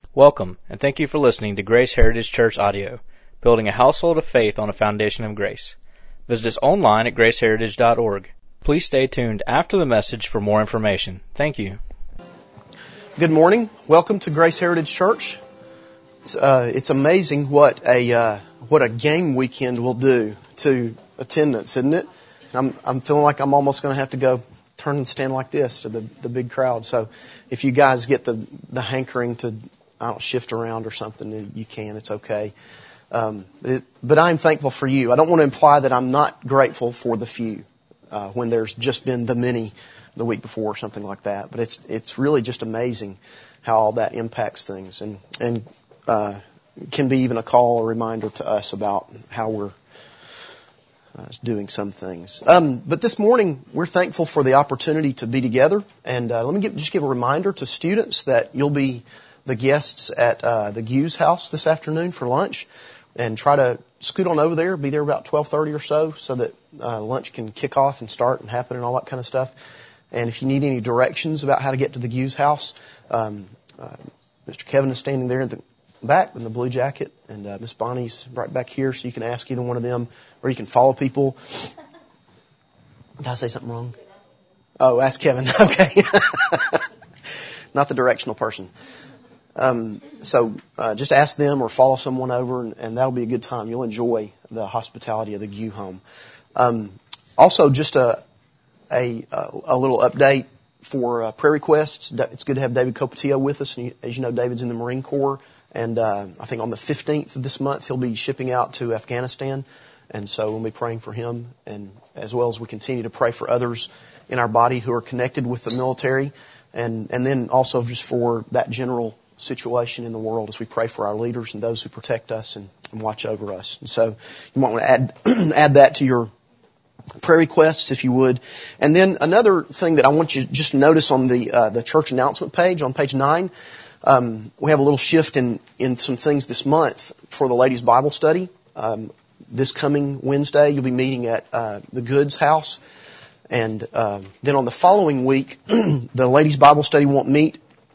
Welcome, and thank you for listening to Grace Heritage Church Audio, building a household of faith on a foundation of grace. Visit us online at graceheritage.org. Please stay tuned after the message for more information. Thank you. Good morning. Welcome to Grace Heritage Church. It's amazing what a game weekend will do to attendance, isn't it? I'm feeling like I'm almost going to have to go turn and stand like this to the big crowd. So if you guys get the hankering to shift around or something, you can. It's okay. But I'm thankful for you. I don't want to imply that I'm not grateful for the few when there's just been the many the week before or something like that. But it's really just amazing how all that impacts things and can be even a call or reminder to us about how we're doing some things. But this morning, we're thankful for the opportunity to be together. And let me just give a reminder to students that you'll be the guests at the Hughes house this afternoon for lunch. And try to scoot on over there, be there about 12:30 or so that lunch can kick off and start and happen and all that kind of stuff. And if you need any directions about how to get to the Hughes house, Mr. Kevin is standing there in the back in the blue jacket, and Miss Bonnie's right back here, so you can ask either one of them, or you can follow people. Did I say something wrong? Oh, ask Kevin. Okay. Not the directional person. So just ask them or follow someone over, and that'll be a good time. You'll enjoy the hospitality of the Gue home. Also, just a little update for prayer requests. It's good to have David Copatillo with us. And as you know, David's in the Marine Corps, and I think on the 15th of this month he'll be shipping out to Afghanistan, and so we'll be praying for him, and as well as we continue to pray for others in our body who are connected with the military, and then also just for that general situation in the world as we pray for our leaders and those who protect us and watch over us. And so you might want to add that to your prayer requests if you would. And then another thing that I want you to just notice on the church announcement page, on page 9, we have a little shift in some things this month for the ladies' Bible study. This coming Wednesday, you'll be meeting at the Goods house. And then on the following week, the ladies' Bible study won't meet.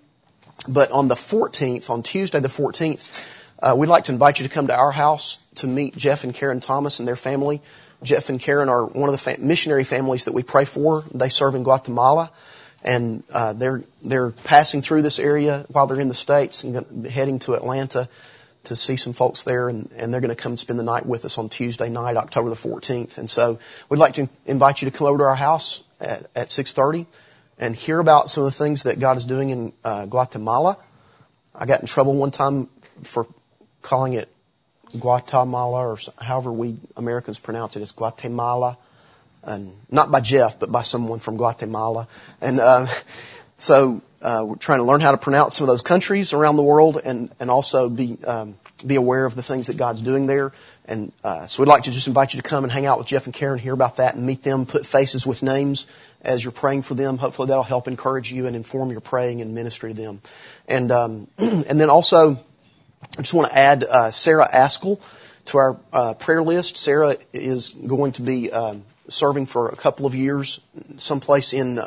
But on the 14th, on Tuesday the 14th, we'd like to invite you to come to our house to meet Jeff and Karen Thomas and their family. Jeff and Karen are one of the missionary families that we pray for. They serve in Guatemala, and they're passing through this area while they're in the States and heading to Atlanta to see some folks there, and they're going to come spend the night with us on Tuesday night, October the 14th. And so we'd like to invite you to come over to our house at 6:30. And hear about some of the things that God is doing in Guatemala. I got in trouble one time for calling it Guatemala, or however we Americans pronounce it. It's Guatemala, and not by Jeff, but by someone from Guatemala. And so we're trying to learn how to pronounce some of those countries around the world, and also be aware of the things that God's doing there. And so we'd like to just invite you to come and hang out with Jeff and Karen, hear about that, and meet them, put faces with names as you're praying for them. Hopefully that'll help encourage you and inform your praying and ministry to them. And and then also, I just want to add Sarah Askell to our prayer list. Sarah is going to be serving for a couple of years someplace in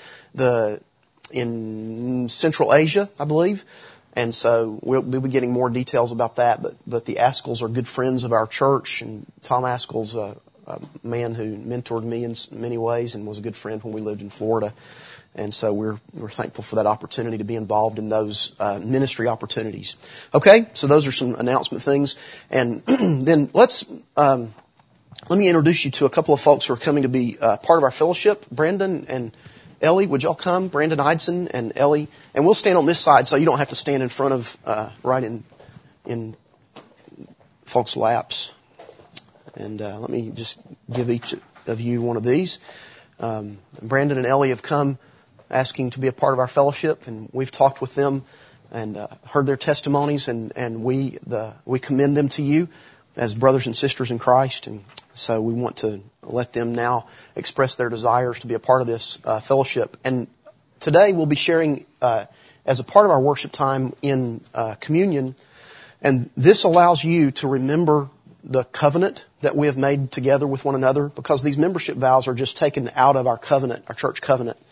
Central Asia, I believe. And so we'll be getting more details about that, but the Askells are good friends of our church, and Tom Askell's a man who mentored me in many ways and was a good friend when we lived in Florida. And so we're thankful for that opportunity to be involved in those ministry opportunities. Okay, so those are some announcement things. And then let me introduce you to a couple of folks who are coming to be part of our fellowship. Brandon and Ellie, would y'all come? Brandon Eidson and Ellie. And we'll stand on this side so you don't have to stand in front of, right in folks' laps. And let me just give each of you one of these. Brandon and Ellie have come asking to be a part of our fellowship, and we've talked with them and heard their testimonies, and we commend them to you as brothers and sisters in Christ. And so we want to let them now express their desires to be a part of this fellowship. And today we'll be sharing as a part of our worship time in communion. And this allows you to remember the covenant that we have made together with one another, because these membership vows are just taken out of our covenant, our church covenant.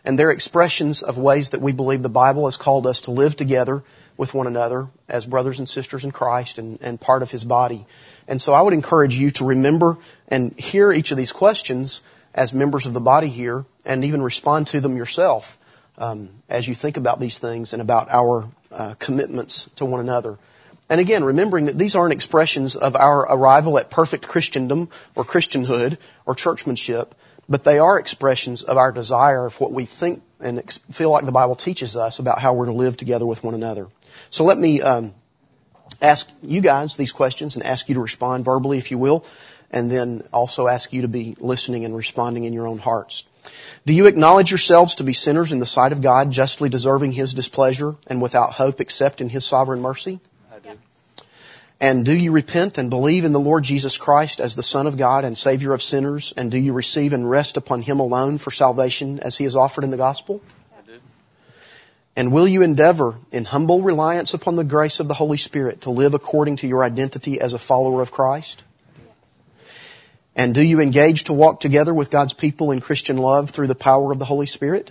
And they're expressions of ways that we believe the Bible has called us to live together with one another as brothers and sisters in Christ and part of His body. And so I would encourage you to remember and hear each of these questions as members of the body here, and even respond to them yourself as you think about these things and about our commitments to one another. And again, remembering that these aren't expressions of our arrival at perfect Christendom or Christianhood or churchmanship, but they are expressions of our desire of what we think and feel like the Bible teaches us about how we're to live together with one another. So let me ask you guys these questions and ask you to respond verbally, if you will, and then also ask you to be listening and responding in your own hearts. Do you acknowledge yourselves to be sinners in the sight of God, justly deserving His displeasure and without hope except in His sovereign mercy? I do. And do you repent and believe in the Lord Jesus Christ as the Son of God and Savior of sinners? And do you receive and rest upon Him alone for salvation as He is offered in the gospel? I do. And will you endeavor in humble reliance upon the grace of the Holy Spirit to live according to your identity as a follower of Christ? And do you engage to walk together with God's people in Christian love through the power of the Holy Spirit?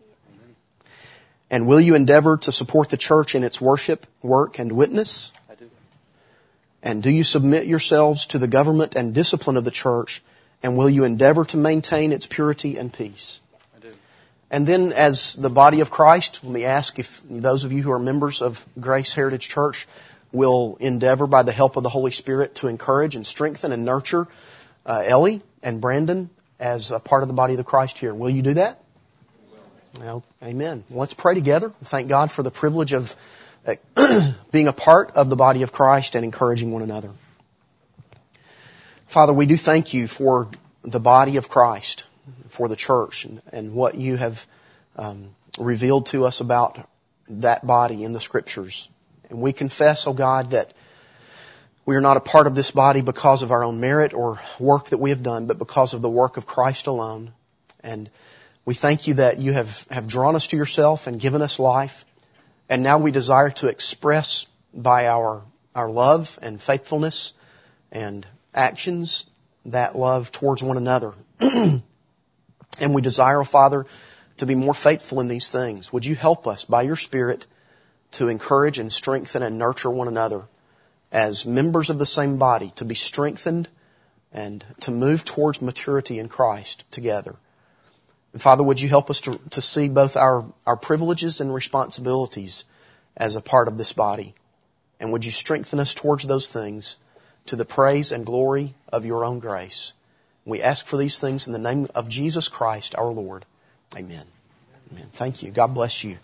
And will you endeavor to support the church in its worship, work, and witness? I do. And do you submit yourselves to the government and discipline of the church? And will you endeavor to maintain its purity and peace? I do. And then as the body of Christ, let me ask if those of you who are members of Grace Heritage Church will endeavor by the help of the Holy Spirit to encourage and strengthen and nurture Ellie and Brandon as a part of the body of the Christ here. Will you do that? Well, amen. Well, let's pray together. Thank God for the privilege of being a part of the body of Christ and encouraging one another. Father, we do thank You for the body of Christ, for the church, and what You have revealed to us about that body in the Scriptures. And we confess, oh God, that we are not a part of this body because of our own merit or work that we have done, but because of the work of Christ alone. And we thank You that You have drawn us to Yourself and given us life. And now we desire to express by our love and faithfulness and actions that love towards one another. And we desire, oh Father, to be more faithful in these things. Would You help us by Your Spirit to encourage and strengthen and nurture one another as members of the same body, to be strengthened and to move towards maturity in Christ together. And Father, would You help us to see both our privileges and responsibilities as a part of this body? And would You strengthen us towards those things to the praise and glory of Your own grace? We ask for these things in the name of Jesus Christ, our Lord. Amen. Amen. Thank you. God bless you.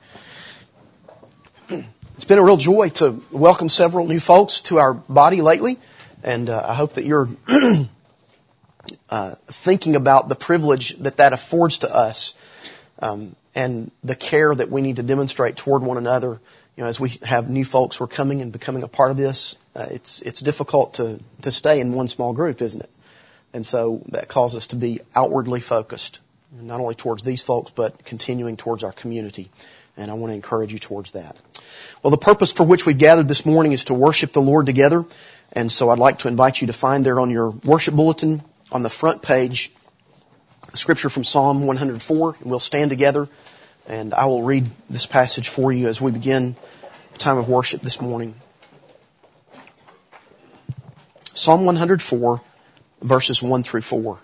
It's been a real joy to welcome several new folks to our body lately, and I hope that you're thinking about the privilege that affords to us, and the care that we need to demonstrate toward one another. You know, as we have new folks who are coming and becoming a part of this, it's difficult to stay in one small group, isn't it? And so that calls us to be outwardly focused, not only towards these folks, but continuing towards our community. And I want to encourage you towards that. Well, the purpose for which we've gathered this morning is to worship the Lord together. And so I'd like to invite you to find there on your worship bulletin on the front page a scripture from Psalm 104. And we'll stand together and I will read this passage for you as we begin the time of worship this morning. Psalm 104, verses 1 through 4.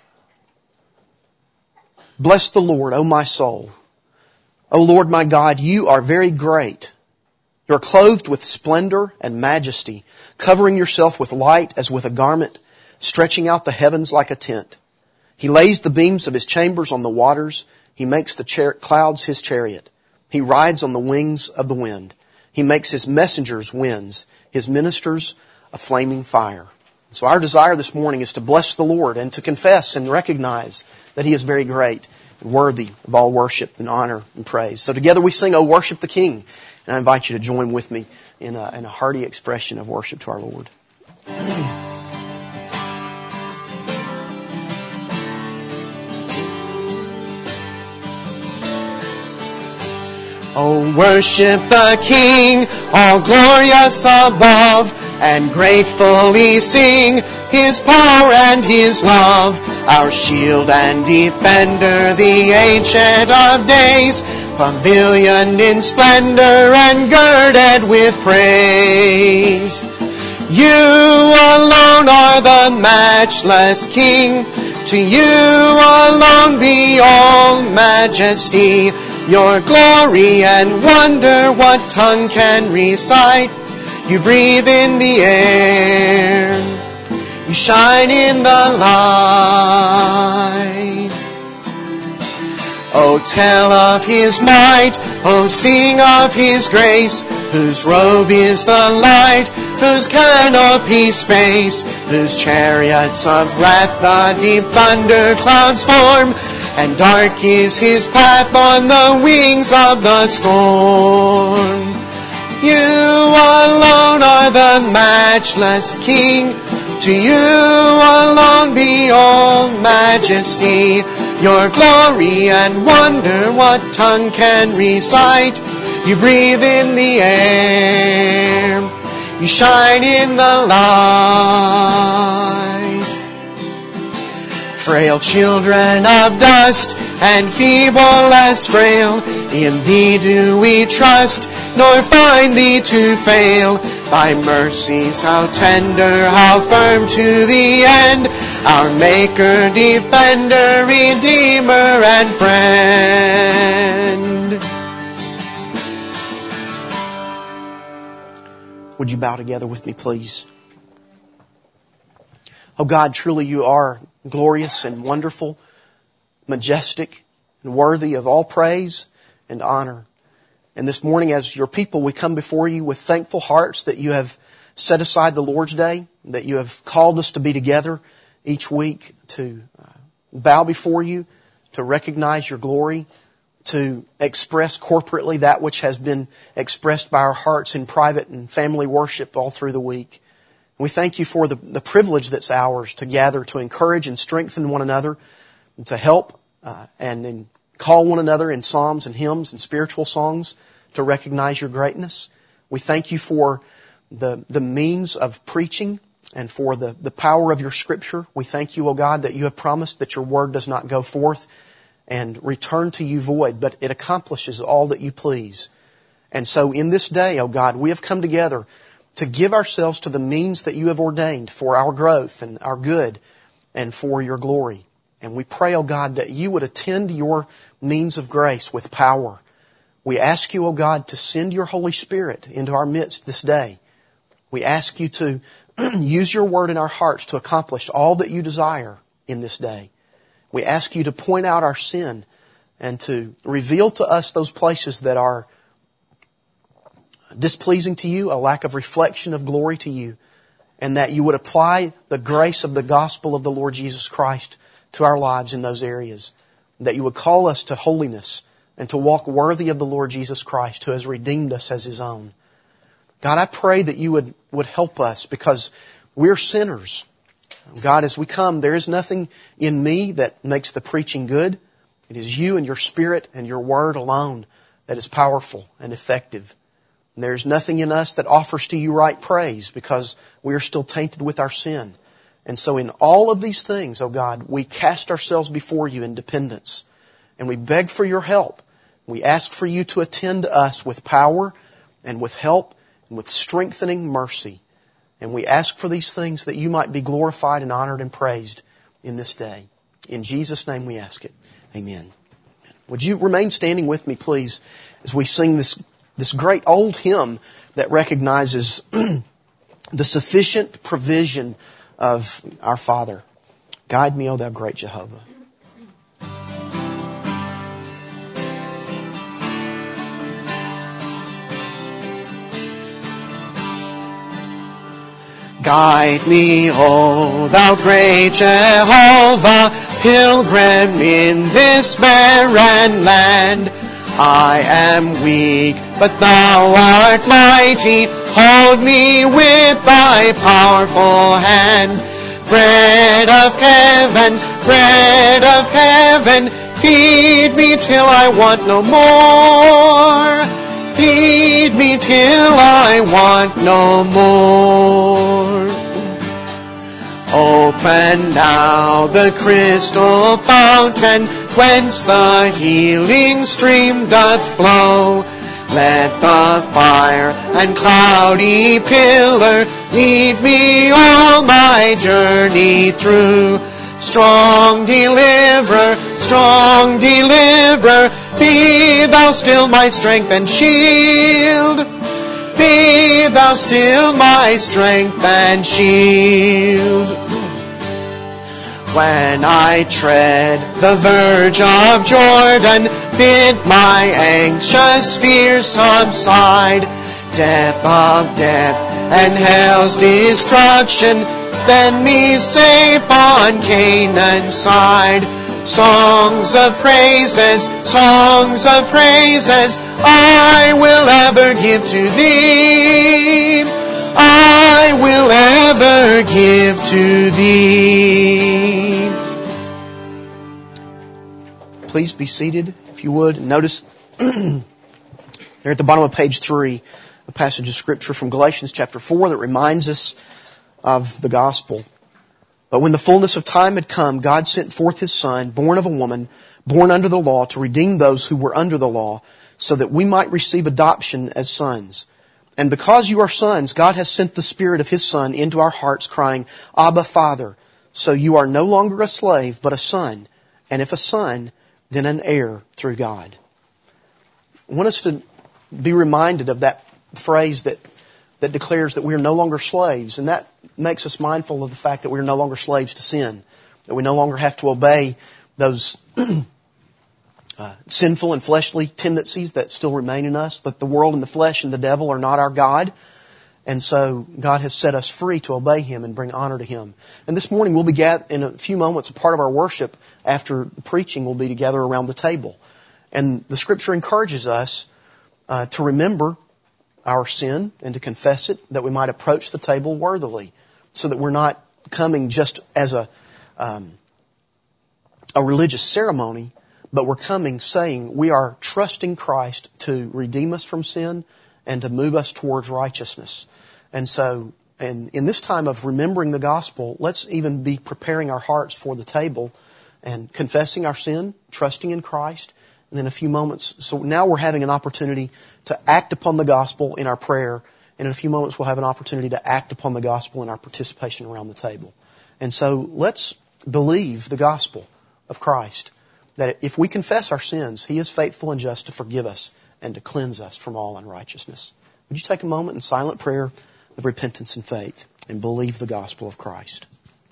Bless the Lord, O my soul. O Lord my God, You are very great. You are clothed with splendor and majesty, covering Yourself with light as with a garment, stretching out the heavens like a tent. He lays the beams of His chambers on the waters. He makes the clouds His chariot. He rides on the wings of the wind. He makes His messengers winds, His ministers a flaming fire. So our desire this morning is to bless the Lord and to confess and recognize that He is very great and worthy of all worship and honor and praise. So together we sing, "O Worship the King." And I invite you to join with me in a hearty expression of worship to our Lord. Oh, worship the King, all glorious above. and gratefully sing His power and His love, our shield and defender, the Ancient of Days, pavilioned in splendor and girded with praise. You alone are the matchless King. To you alone be all majesty. Your glory and wonder, what tongue can recite? You breathe in the air. You shine in the light. Oh, tell of His might. Oh, sing of His grace. Whose robe is the light, whose canopy space, whose chariots of wrath the deep thunder clouds form, and dark is His path on the wings of the storm. You alone are the matchless King. To you alone be all majesty. Your glory and wonder, what tongue can recite? You breathe in the air. You shine in the light. Frail children of dust and feeble as frail, in Thee do we trust, nor find Thee to fail. Thy mercies how tender, how firm to the end, our Maker, Defender, Redeemer, and Friend. Would you bow together with me, please? Oh God, truly You are glorious and wonderful, majestic, and worthy of all praise and honor. And this morning, as Your people, we come before You with thankful hearts that You have set aside the Lord's Day, that You have called us to be together each week to bow before You, to recognize Your glory, to express corporately that which has been expressed by our hearts in private and family worship all through the week. We thank You for the privilege that's ours to gather, to encourage and strengthen one another, and to help and call one another in psalms and hymns and spiritual songs to recognize Your greatness. We thank You for the means of preaching and for the power of Your Scripture. We thank You, O God, that You have promised that Your Word does not go forth and return to You void, but it accomplishes all that You please. And so in this day, O God, we have come together to give ourselves to the means that You have ordained for our growth and our good and for Your glory. And we pray, O God, that You would attend Your means of grace with power. We ask You, O God, to send Your Holy Spirit into our midst this day. We ask You to use Your Word in our hearts to accomplish all that You desire in this day. We ask You to point out our sin and to reveal to us those places that are displeasing to You, a lack of reflection of glory to You, and that You would apply the grace of the gospel of the Lord Jesus Christ to our lives in those areas. That You would call us to holiness and to walk worthy of the Lord Jesus Christ, who has redeemed us as His own. God, I pray that You would help us, because we're sinners. God, as we come, there is nothing in me that makes the preaching good. It is You and Your Spirit and Your Word alone that is powerful and effective. And there is nothing in us that offers to You right praise, because we are still tainted with our sin. And so in all of these things, oh God, we cast ourselves before You in dependence. And we beg for Your help. We ask for You to attend to us with power and with help and with strengthening mercy. And we ask for these things that You might be glorified and honored and praised in this day. In Jesus' name we ask it. Amen. Would you remain standing with me, please, as we sing this great old hymn that recognizes the sufficient provision of our Father. Guide me, O Thou great Jehovah. Guide me, O Thou great Jehovah, pilgrim in this barren land. I am weak, but Thou art mighty. Hold me with Thy powerful hand. Bread of heaven, feed me till I want no more. feed me till I want no more. Open now the crystal fountain, whence the healing stream doth flow. Let the fire and cloudy pillar lead me all my journey through. Strong deliverer, be thou still my strength and shield. Be thou still my strength and shield. When I tread the verge of Jordan, bid my anxious fears subside. Depth of death and hell's destruction, then me safe on Canaan's side. Songs of praises, I will ever give to Thee. I will ever give to Thee. Please be seated, if you would. Notice there at the bottom of page 3, a passage of Scripture from Galatians chapter 4 that reminds us of the gospel. But when the fullness of time had come, God sent forth His Son, born of a woman, born under the law, to redeem those who were under the law, so that we might receive adoption as sons. And because you are sons, God has sent the Spirit of His Son into our hearts, crying, Abba, Father. So you are no longer a slave, but a son. And if a son, then an heir through God. I want us to be reminded of that phrase that declares that we are no longer slaves. And that makes us mindful of the fact that we are no longer slaves to sin. That we no longer have to obey those sinful and fleshly tendencies that still remain in us. That the world and the flesh and the devil are not our God. And so God has set us free to obey Him and bring honor to Him. And this morning we'll be in a few moments, a part of our worship after the preaching will be to gather around the table. And the Scripture encourages us to remember our sin and to confess it, that we might approach the table worthily, so that we're not coming just as a religious ceremony, but we're coming saying we are trusting Christ to redeem us from sin and to move us towards righteousness. And so, in this time of remembering the gospel, let's even be preparing our hearts for the table and confessing our sin, trusting in Christ. And then a few moments, so now we're having an opportunity to act upon the gospel in our prayer. And in a few moments we'll have an opportunity to act upon the gospel in our participation around the table. And so let's believe the gospel of Christ, that if we confess our sins, He is faithful and just to forgive us and to cleanse us from all unrighteousness. Would you take a moment in silent prayer of repentance and faith and believe the gospel of Christ?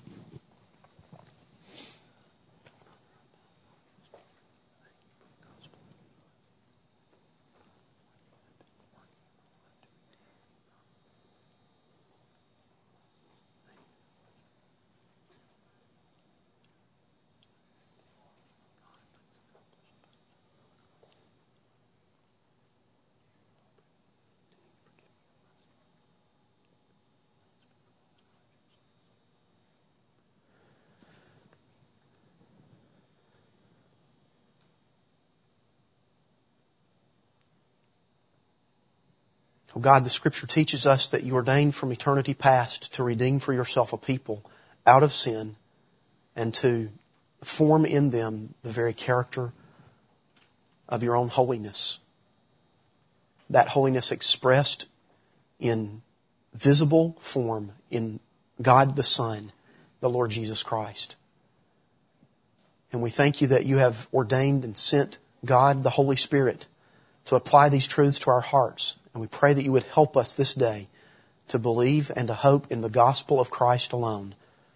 Oh God, the Scripture teaches us that You ordained from eternity past to redeem for Yourself a people out of sin and to form in them the very character of Your own holiness. That holiness expressed in visible form in God the Son, the Lord Jesus Christ. And we thank You that You have ordained and sent God the Holy Spirit to apply these truths to our hearts. And we pray that You would help us this day to believe and to hope in the gospel of Christ alone.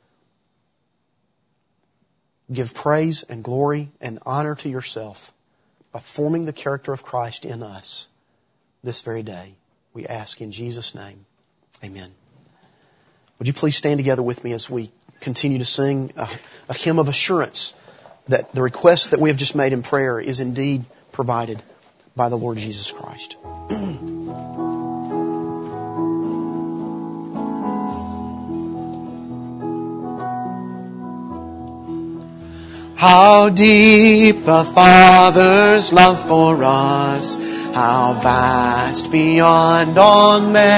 Give praise and glory and honor to Yourself by forming the character of Christ in us this very day. We ask in Jesus' name. Amen. Would you please stand together with me as we continue to sing a hymn of assurance that the request that we have just made in prayer is indeed provided by the Lord Jesus Christ. How deep the Father's love for us, how vast beyond all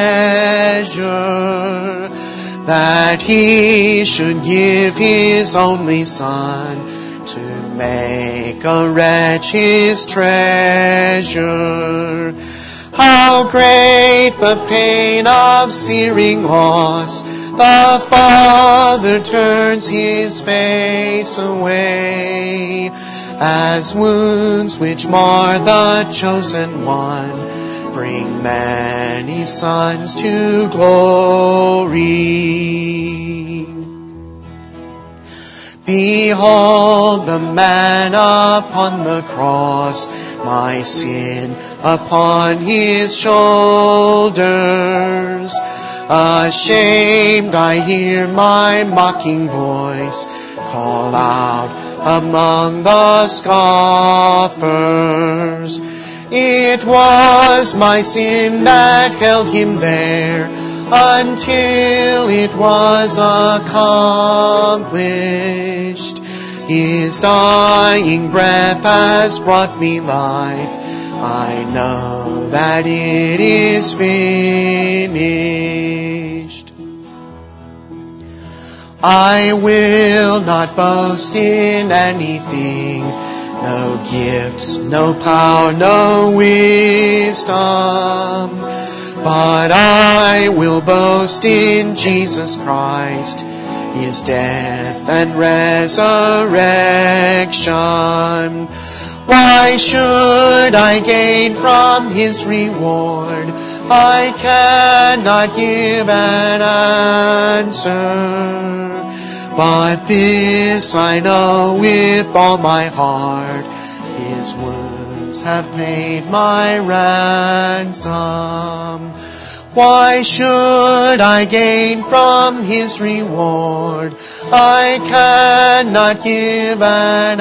measure, that He should give His only Son to make a wretch His treasure. How great the pain of searing loss, the Father turns His face away, as wounds which mar the chosen one bring many sons to glory. Behold the man upon the cross, my sin upon His shoulders. Ashamed I hear my mocking voice call out among the scoffers. It was my sin that held Him there until it was accomplished. His dying breath has brought me life. I know that it is finished. I will not boast in anything, no gifts, no power, no wisdom, but I will boast in Jesus Christ, His death and resurrection. Why should I gain from His reward? I cannot give an answer. But this I know with all my heart, His wounds have paid my ransom. Why should I gain from His reward? I cannot give an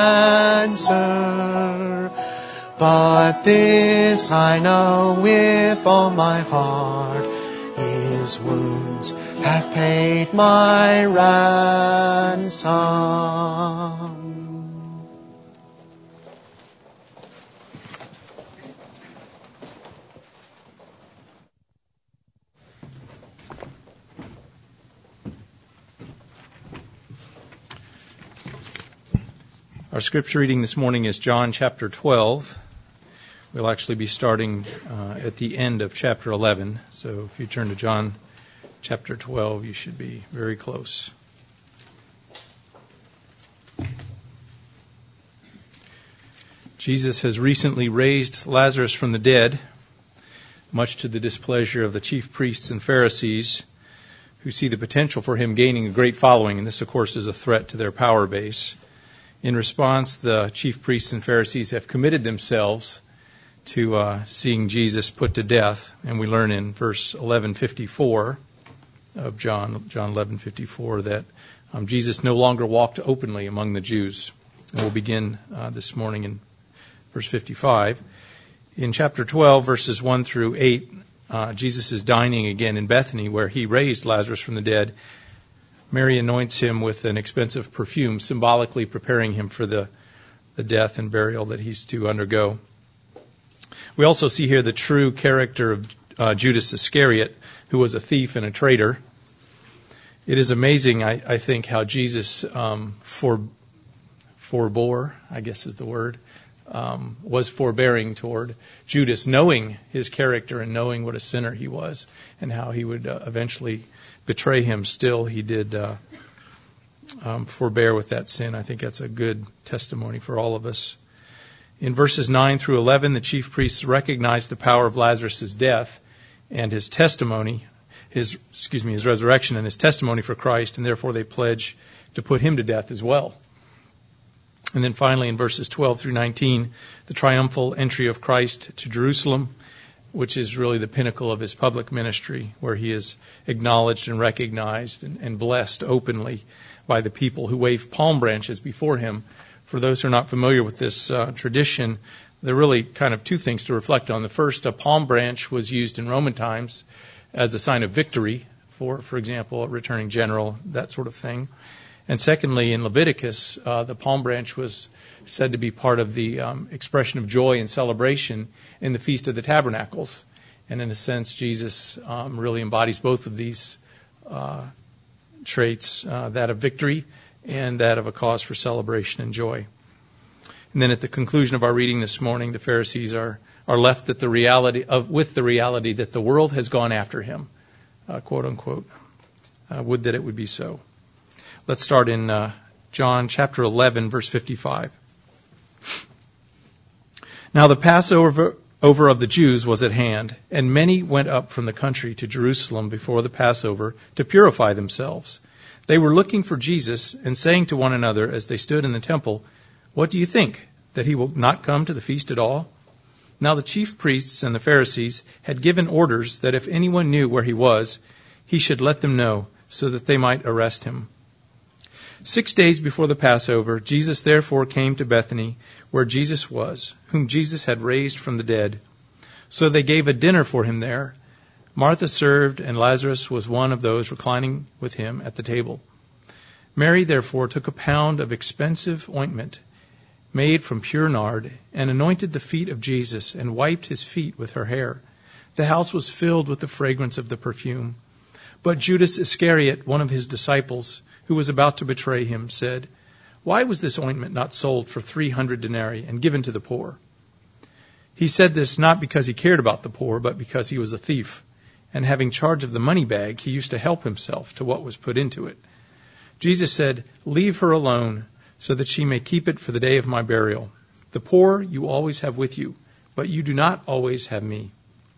answer. But this I know with all my heart, His wounds have paid my ransom. Our scripture reading this morning is John chapter 12. We'll actually be starting at the end of chapter 11. So if you turn to John chapter 12, you should be very close. Jesus has recently raised Lazarus from the dead, much to the displeasure of the chief priests and Pharisees, who see the potential for Him gaining a great following. And this, of course, is a threat to their power base. In response, the chief priests and Pharisees have committed themselves to seeing Jesus put to death. And we learn in verse 11:54 of John 11:54 that Jesus no longer walked openly among the Jews. And we'll begin this morning in verse 55. In chapter 12, verses 1 through 8, Jesus is dining again in Bethany, where He raised Lazarus from the dead. Mary anoints Him with an expensive perfume, symbolically preparing Him for the death and burial that He's to undergo. We also see here the true character of Judas Iscariot, who was a thief and a traitor. It is amazing, I think, how Jesus forbore, I guess is the word, was forbearing toward Judas, knowing his character and knowing what a sinner he was and how he would eventually betray him. Still, he did forbear with that sin. I think that's a good testimony for all of us. In verses 9 through 11, the chief priests recognized the power of Lazarus' death and his testimony, his resurrection and his testimony for Christ, and therefore they pledge to put Him to death as well. And then finally in verses 12 through 19, the triumphal entry of Christ to Jerusalem, which is really the pinnacle of His public ministry, where He is acknowledged and recognized and blessed openly by the people who wave palm branches before Him. For those who are not familiar with this tradition, there are really kind of two things to reflect on. The first, a palm branch was used in Roman times as a sign of victory for example, a returning general, that sort of thing. And secondly, in Leviticus, the palm branch was said to be part of the expression of joy and celebration in the Feast of the Tabernacles. And in a sense, Jesus really embodies both of these traits, that of victory and that of a cause for celebration and joy. And then at the conclusion of our reading this morning, the Pharisees are left with the reality that the world has gone after him, quote unquote. Would that it would be so. Let's start in John chapter 11, verse 55. Now the Passover of the Jews was at hand, and many went up from the country to Jerusalem before the Passover to purify themselves. They were looking for Jesus and saying to one another as they stood in the temple, "What do you think, that he will not come to the feast at all?" Now the chief priests and the Pharisees had given orders that if anyone knew where he was, he should let them know, so that they might arrest him. 6 days before the Passover, Jesus therefore came to Bethany, where Jesus was, whom Jesus had raised from the dead. So they gave a dinner for him there. Martha served, and Lazarus was one of those reclining with him at the table. Mary therefore took a pound of expensive ointment made from pure nard, and anointed the feet of Jesus, and wiped his feet with her hair. The house was filled with the fragrance of the perfume. But Judas Iscariot, one of his disciples, who was about to betray him, said, "Why was this ointment not sold for 300 denarii and given to the poor?" He said this not because he cared about the poor, but because he was a thief, and having charge of the money bag, he used to help himself to what was put into it. Jesus said, "Leave her alone, so that she may keep it for the day of my burial. The poor you always have with you, but you do not always have me."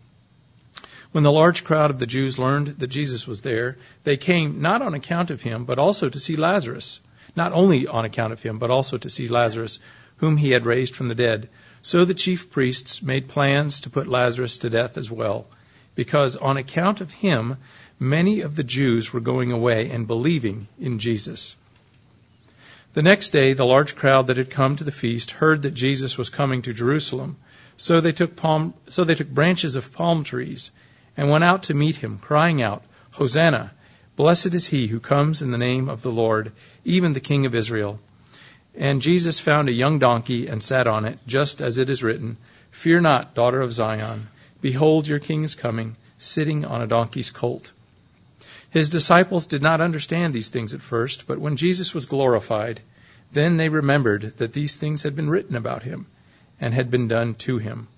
When the large crowd of the Jews learned that Jesus was there, they came not on account of him, but also to see Lazarus. Not only on account of him, but also to see Lazarus, whom he had raised from the dead. So the chief priests made plans to put Lazarus to death as well, because on account of him, many of the Jews were going away and believing in Jesus. The next day, the large crowd that had come to the feast heard that Jesus was coming to Jerusalem. So they took branches of palm trees and went out to meet him, crying out, "Hosanna! Blessed is he who comes in the name of the Lord, even the King of Israel." And Jesus found a young donkey and sat on it, just as it is written, "Fear not, daughter of Zion. Behold, your king is coming, sitting on a donkey's colt." His disciples did not understand these things at first, but when Jesus was glorified, then they remembered that these things had been written about him and had been done to him.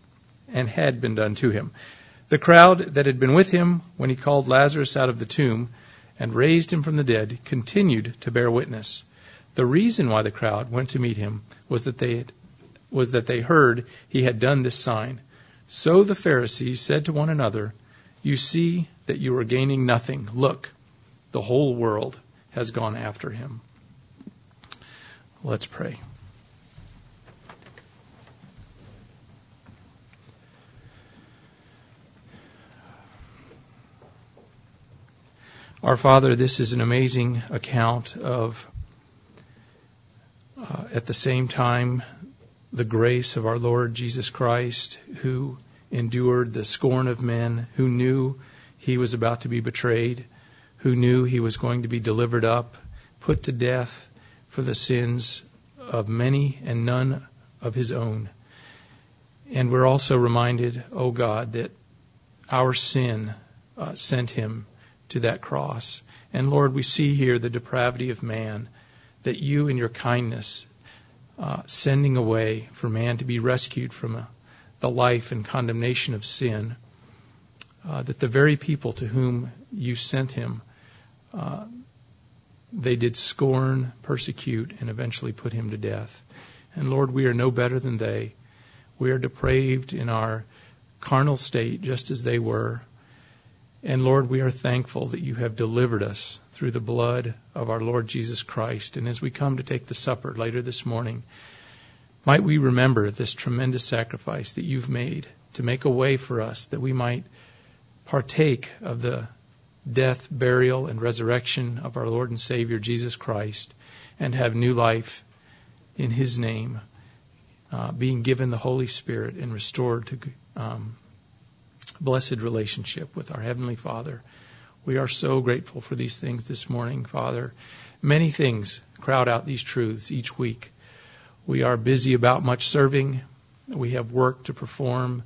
The crowd that had been with him when he called Lazarus out of the tomb and raised him from the dead continued to bear witness. The reason why the crowd went to meet him was that they heard he had done this sign. So the Pharisees said to one another, "You see that you are gaining nothing. Look, the whole world has gone after him." Let's pray. Our Father, this is an amazing account of, at the same time, the grace of our Lord Jesus Christ, who endured the scorn of men, who knew he was about to be betrayed, who knew he was going to be delivered up, put to death for the sins of many and none of his own. And we're also reminded, O God, that our sin sent him to that cross. And Lord, we see here the depravity of man, that you in your kindness sending away for man to be rescued from the life and condemnation of sin, that the very people to whom you sent him, they did scorn, persecute, and eventually put him to death. And Lord, we are no better than they. We are depraved in our carnal state, just as they were. And Lord, we are thankful that you have delivered us through the blood of our Lord Jesus Christ. And as we come to take the supper later this morning, might we remember this tremendous sacrifice that you've made to make a way for us that we might partake of the death, burial, and resurrection of our Lord and Savior Jesus Christ and have new life in his name, being given the Holy Spirit and restored to blessed relationship with our Heavenly Father. We are so grateful for these things this morning, Father. Many things crowd out these truths each week. We are busy about much serving. We have work to perform.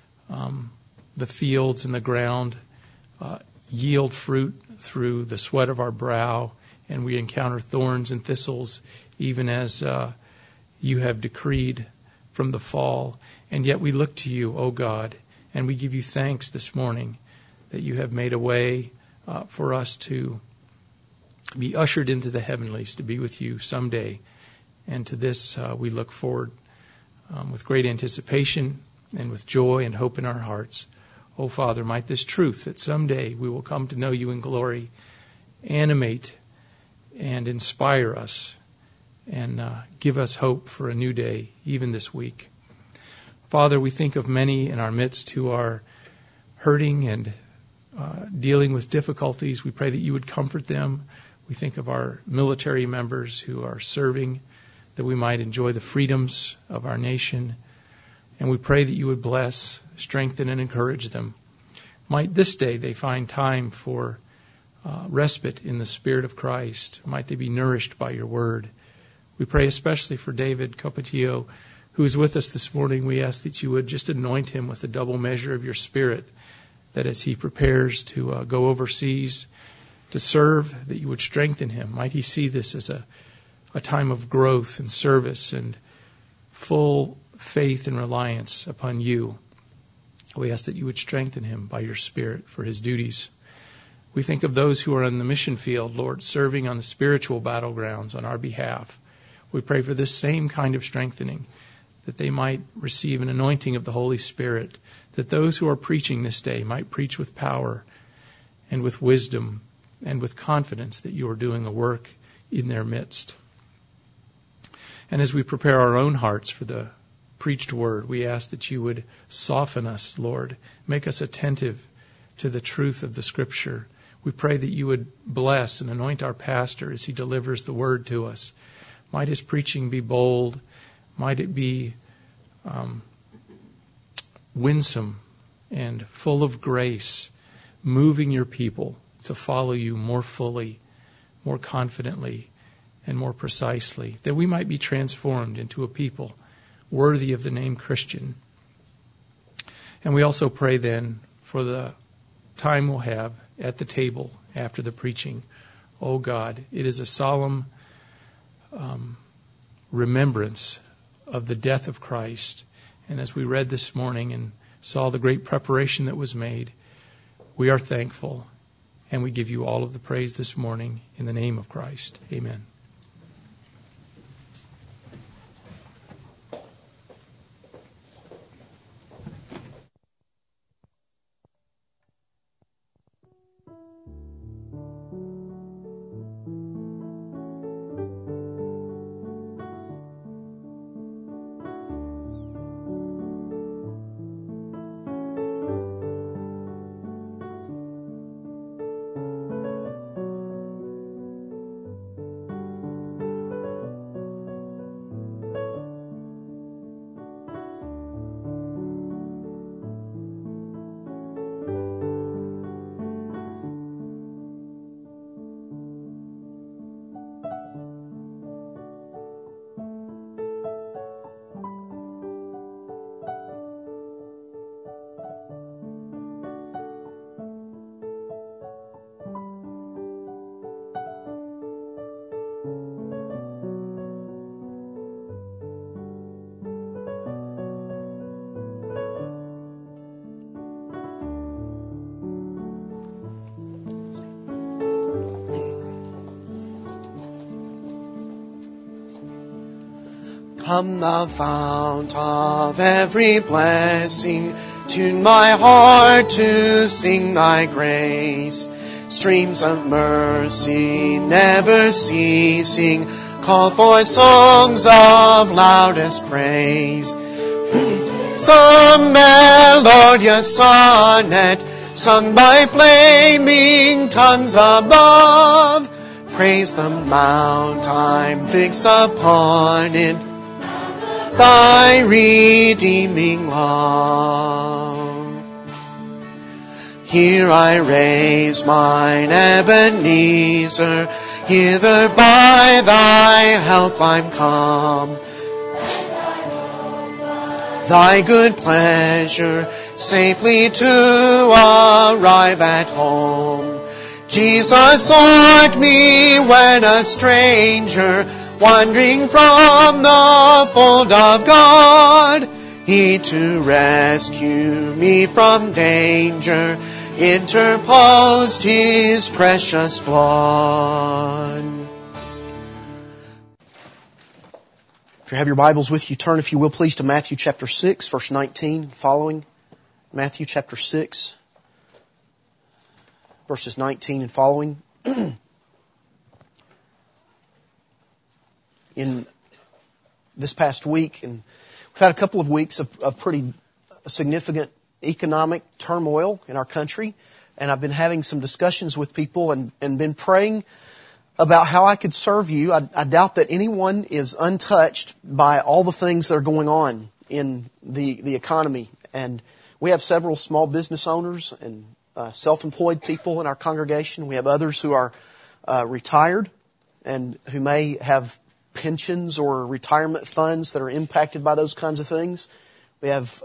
The fields and the ground yield fruit through the sweat of our brow, and we encounter thorns and thistles, even as you have decreed from the fall. And yet we look to you, O God, and we give you thanks this morning that you have made a way for us to be ushered into the heavenlies, to be with you someday. And to this we look forward with great anticipation and with joy and hope in our hearts. Oh, Father, might this truth that someday we will come to know you in glory animate and inspire us and give us hope for a new day, even this week. Father, we think of many in our midst who are hurting and dealing with difficulties. We pray that you would comfort them. We think of our military members who are serving, that we might enjoy the freedoms of our nation. And we pray that you would bless, strengthen, and encourage them. Might this day they find time for respite in the Spirit of Christ. Might they be nourished by your word. We pray especially for David Copatillo, who is with us this morning. We ask that you would just anoint him with a double measure of your Spirit, that as he prepares to go overseas to serve, that you would strengthen him. Might he see this as a time of growth and service and full faith and reliance upon you. We ask that you would strengthen him by your Spirit for his duties. We think of those who are on the mission field, Lord, serving on the spiritual battlegrounds on our behalf. We pray for this same kind of strengthening, that they might receive an anointing of the Holy Spirit, that those who are preaching this day might preach with power and with wisdom and with confidence that you are doing a work in their midst. And as we prepare our own hearts for the preached word, we ask that you would soften us, Lord. Make us attentive to the truth of the Scripture. We pray that you would bless and anoint our pastor as he delivers the word to us. Might his preaching be bold. Might it be winsome and full of grace, moving your people to follow you more fully, more confidently, and more precisely, that we might be transformed into a people worthy of the name Christian. And we also pray then for the time we'll have at the table after the preaching. Oh God, it is a solemn remembrance of the death of Christ. And as we read this morning and saw the great preparation that was made, we are thankful, and we give you all of the praise this morning in the name of Christ. Amen. Come, thou fount of every blessing, tune my heart to sing thy grace. Streams of mercy never ceasing, call forth songs of loudest praise. Some melodious sonnet, sung by flaming tongues above, praise the mount I'm fixed upon it, thy redeeming love. Here I raise mine Ebenezer, hither by thy help I'm come. Thy good pleasure safely to arrive at home. Jesus sought me when a stranger, wandering from the fold of God. He to rescue me from danger interposed His precious blood. If you have your Bibles with you, turn, if you will, please, to Matthew chapter 6, verse 19, following. Matthew chapter 6, verses 19 and following. In this past week, and we've had a couple of weeks of pretty significant economic turmoil in our country, and I've been having some discussions with people and been praying about how I could serve you. I doubt that anyone is untouched by all the things that are going on in the economy. And we have several small business owners and self-employed people in our congregation. We have others who are retired and who may have pensions or retirement funds that are impacted by those kinds of things. We have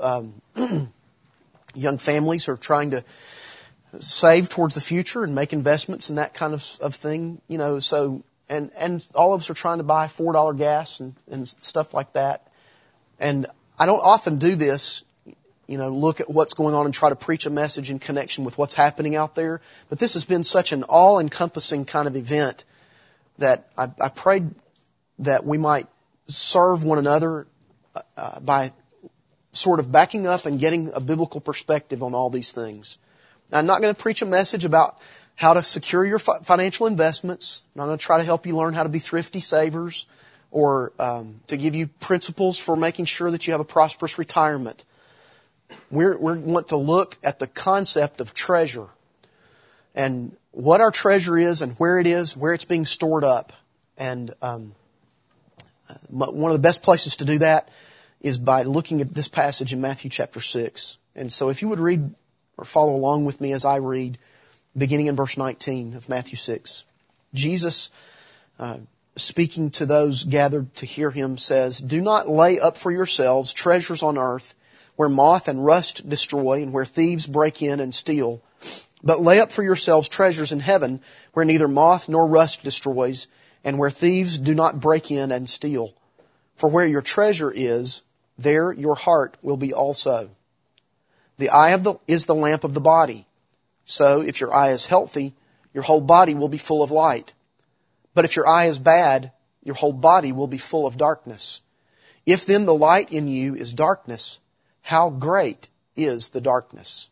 young families who are trying to save towards the future and make investments and that kind of thing, you know. So and all of us are trying to buy $4 gas and stuff like that. And I don't often do this, you know, look at what's going on and try to preach a message in connection with what's happening out there. But this has been such an all-encompassing kind of event that I prayed that we might serve one another by sort of backing up and getting a biblical perspective on all these things. Now, I'm not going to preach a message about how to secure your financial investments. I'm not going to try to help you learn how to be thrifty savers or to give you principles for making sure that you have a prosperous retirement. We want to look at the concept of treasure and what our treasure is and where it's being stored up. And one of the best places to do that is by looking at this passage in Matthew chapter 6. And so if you would read or follow along with me as I read, beginning in verse 19 of Matthew 6. Jesus, speaking to those gathered to hear Him, says, "Do not lay up for yourselves treasures on earth, where moth and rust destroy, and where thieves break in and steal. But lay up for yourselves treasures in heaven, where neither moth nor rust destroys, and where thieves do not break in and steal. For where your treasure is, there your heart will be also. The eye is the lamp of the body. So if your eye is healthy, your whole body will be full of light. But if your eye is bad, your whole body will be full of darkness. If then the light in you is darkness, how great is the darkness?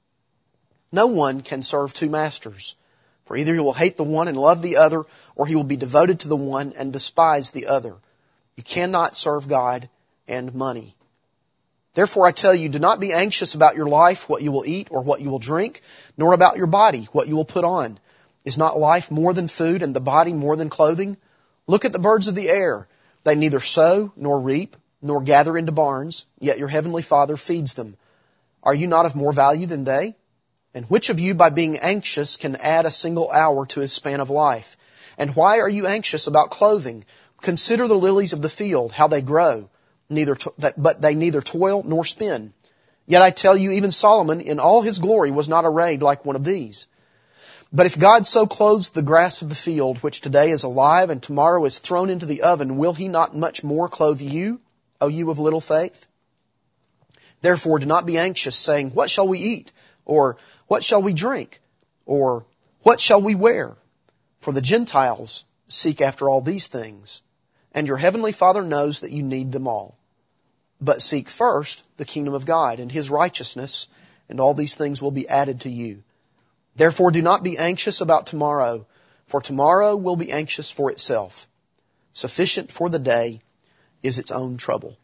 No one can serve two masters, for either he will hate the one and love the other, or he will be devoted to the one and despise the other. You cannot serve God and money. Therefore I tell you, do not be anxious about your life, what you will eat or what you will drink, nor about your body, what you will put on. Is not life more than food and the body more than clothing? Look at the birds of the air. They neither sow nor reap nor gather into barns, yet your heavenly Father feeds them. Are you not of more value than they? And which of you by being anxious can add a single hour to his span of life? And why are you anxious about clothing? Consider the lilies of the field, how they grow. But they neither toil nor spin. Yet I tell you, even Solomon in all his glory was not arrayed like one of these. But if God so clothes the grass of the field, which today is alive and tomorrow is thrown into the oven, will He not much more clothe you, O you of little faith? Therefore do not be anxious, saying, what shall we eat? Or what shall we drink? Or what shall we wear? For the Gentiles seek after all these things, and your heavenly Father knows that you need them all. But seek first the kingdom of God and His righteousness, and all these things will be added to you. Therefore do not be anxious about tomorrow, for tomorrow will be anxious for itself. Sufficient for the day is its own trouble.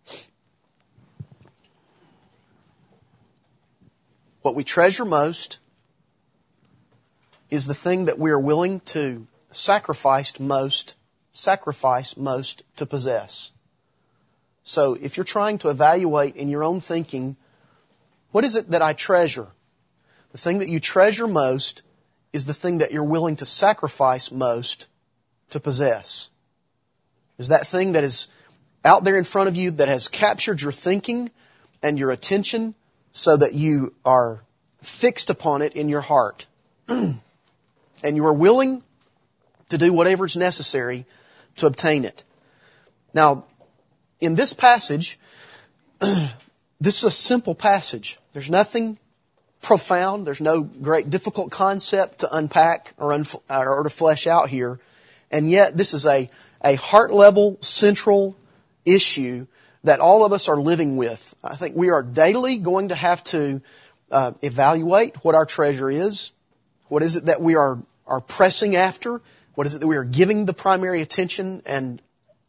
What we treasure most is the thing that we are willing to sacrifice most to possess. So if you're trying to evaluate in your own thinking, what is it that I treasure? The thing that you treasure most is the thing that you're willing to sacrifice most to possess. Is that thing that is out there in front of you that has captured your thinking and your attention so that you are fixed upon it in your heart. And you are willing to do whatever is necessary to obtain it. Now, in this passage, this is a simple passage. There's nothing profound. There's no great difficult concept to unpack or to flesh out here. And yet, this is a heart-level, central issue that all of us are living with. I think we are daily going to have to evaluate what our treasure is. What is it that we are pressing after? What is it that we are giving the primary attention and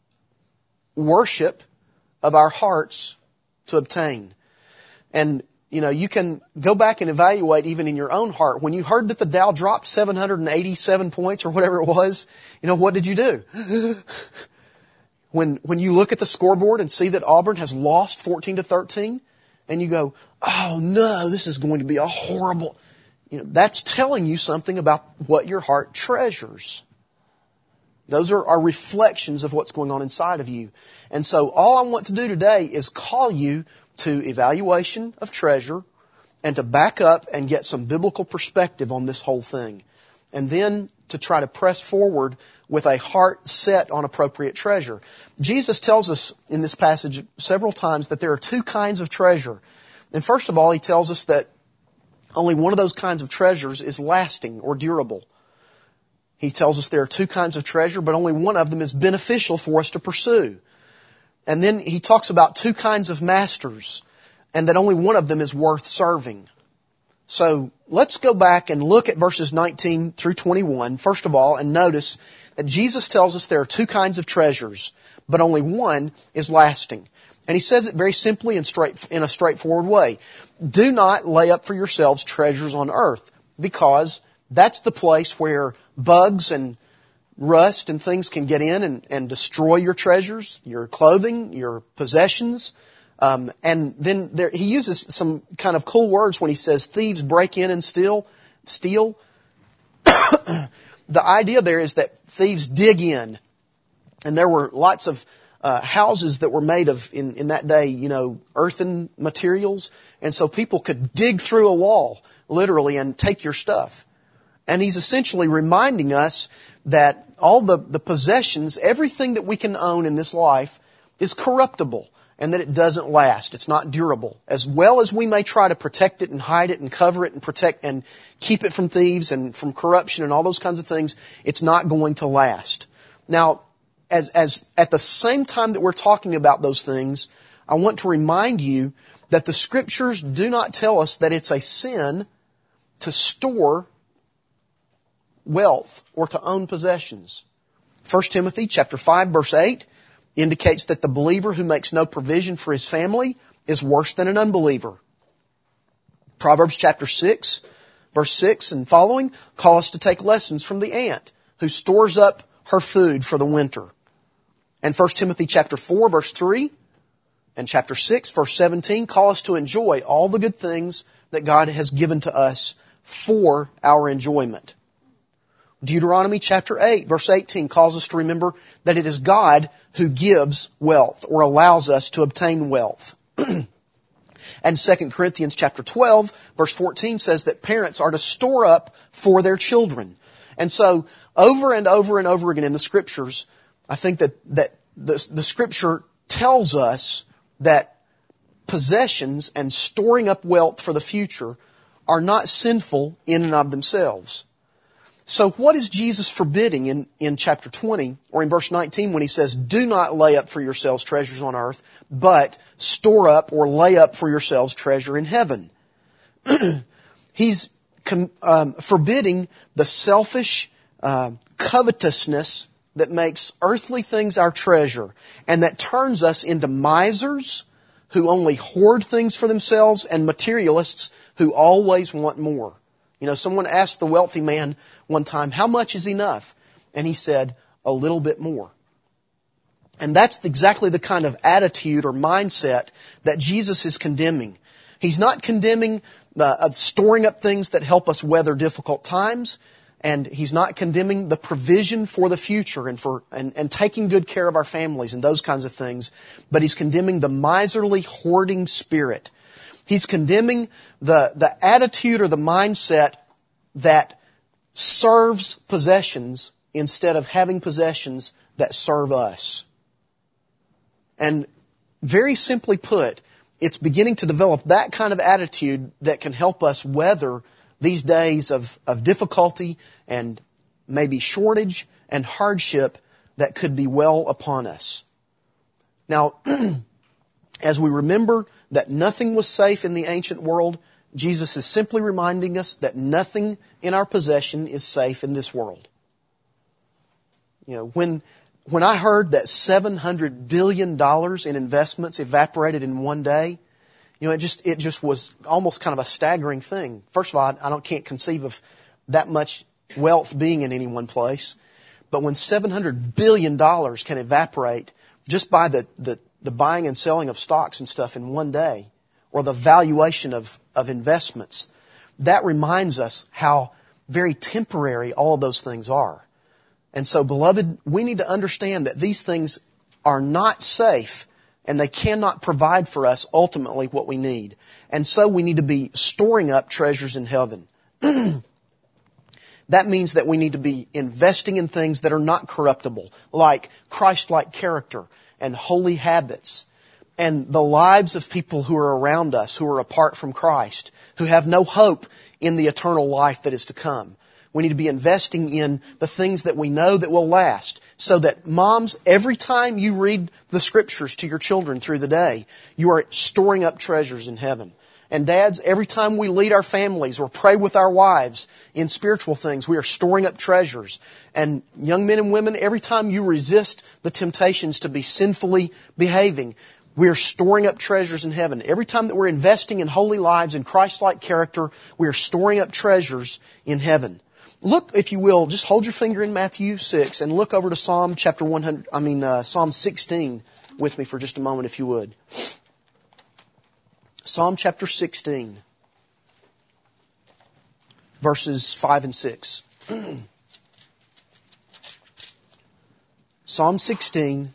worship of our hearts to obtain? And, you can go back and evaluate even in your own heart. When you heard that the Dow dropped 787 points or whatever it was, what did you do? When you look at the scoreboard and see that Auburn has lost 14-13, and you go, oh no, this is going to be a horrible, that's telling you something about what your heart treasures. Those are reflections of what's going on inside of you. And so all I want to do today is call you to evaluation of treasure and to back up and get some biblical perspective on this whole thing. And then to try to press forward with a heart set on appropriate treasure. Jesus tells us in this passage several times that there are two kinds of treasure. And first of all, He tells us that only one of those kinds of treasures is lasting or durable. He tells us there are two kinds of treasure, but only one of them is beneficial for us to pursue. And then He talks about two kinds of masters, and that only one of them is worth serving. So let's go back and look at verses 19 through 21, first of all, and notice that Jesus tells us there are two kinds of treasures, but only one is lasting. And He says it very simply and in a straightforward way. Do not lay up for yourselves treasures on earth, because that's the place where bugs and rust and things can get in and destroy your treasures, your clothing, your possessions. And then he uses some kind of cool words when he says thieves break in and steal. The idea there is that thieves dig in. And there were lots of houses that were made of, in that day, earthen materials. And so people could dig through a wall, literally, and take your stuff. And he's essentially reminding us that all the possessions, everything that we can own in this life is corruptible and that it doesn't last. It's not durable. As well as we may try to protect it and hide it and cover it and protect and keep it from thieves and from corruption and all those kinds of things, it's not going to last. Now, as at the same time that we're talking about those things, I want to remind you that the Scriptures do not tell us that it's a sin to store wealth or to own possessions. 1 Timothy chapter 5 verse 8 indicates that the believer who makes no provision for his family is worse than an unbeliever. Proverbs chapter 6 verse 6 and following call us to take lessons from the ant who stores up her food for the winter. And 1 Timothy chapter 4 verse 3 and chapter 6 verse 17 call us to enjoy all the good things that God has given to us for our enjoyment. Deuteronomy chapter 8 verse 18 calls us to remember that it is God who gives wealth or allows us to obtain wealth. And 2 Corinthians chapter 12 verse 14 says that parents are to store up for their children. And so over and over and over again in the Scriptures, I think that the Scripture tells us that possessions and storing up wealth for the future are not sinful in and of themselves. So what is Jesus forbidding in chapter 20 or in verse 19 when He says, do not lay up for yourselves treasures on earth, but store up or lay up for yourselves treasure in heaven? He's forbidding the selfish covetousness that makes earthly things our treasure and that turns us into misers who only hoard things for themselves and materialists who always want more. Someone asked the wealthy man one time, how much is enough? And he said, a little bit more. And that's exactly the kind of attitude or mindset that Jesus is condemning. He's not condemning storing up things that help us weather difficult times. And He's not condemning the provision for the future and taking good care of our families and those kinds of things. But He's condemning the miserly, hoarding spirit. He's condemning the attitude or the mindset that serves possessions instead of having possessions that serve us. And very simply put, it's beginning to develop that kind of attitude that can help us weather these days of difficulty and maybe shortage and hardship that could be well upon us. Now, as we remember that nothing was safe in the ancient world, Jesus is simply reminding us that nothing in our possession is safe in this world. You know, when I heard that $700 billion in investments evaporated in one day, you know, it just was almost kind of a staggering thing. First of all, I can't conceive of that much wealth being in any one place. But when $700 billion can evaporate just by the buying and selling of stocks and stuff in one day, or the valuation of investments, that reminds us how very temporary all of those things are. And so, beloved, we need to understand that these things are not safe and they cannot provide for us ultimately what we need. And so we need to be storing up treasures in heaven. That means that we need to be investing in things that are not corruptible, like Christ-like character and holy habits, and the lives of people who are around us, who are apart from Christ, who have no hope in the eternal life that is to come. We need to be investing in the things that we know that will last, so that moms, every time you read the Scriptures to your children through the day, you are storing up treasures in heaven. And dads, every time we lead our families or pray with our wives in spiritual things, we are storing up treasures. And young men and women, every time you resist the temptations to be sinfully behaving, we are storing up treasures in heaven. Every time that we're investing in holy lives and Christ-like character, we are storing up treasures in heaven. Look, if you will, just hold your finger in Matthew 6 and look over to Psalm 16 with me for just a moment, if you would. Psalm chapter 16, verses 5 and 6. Psalm 16,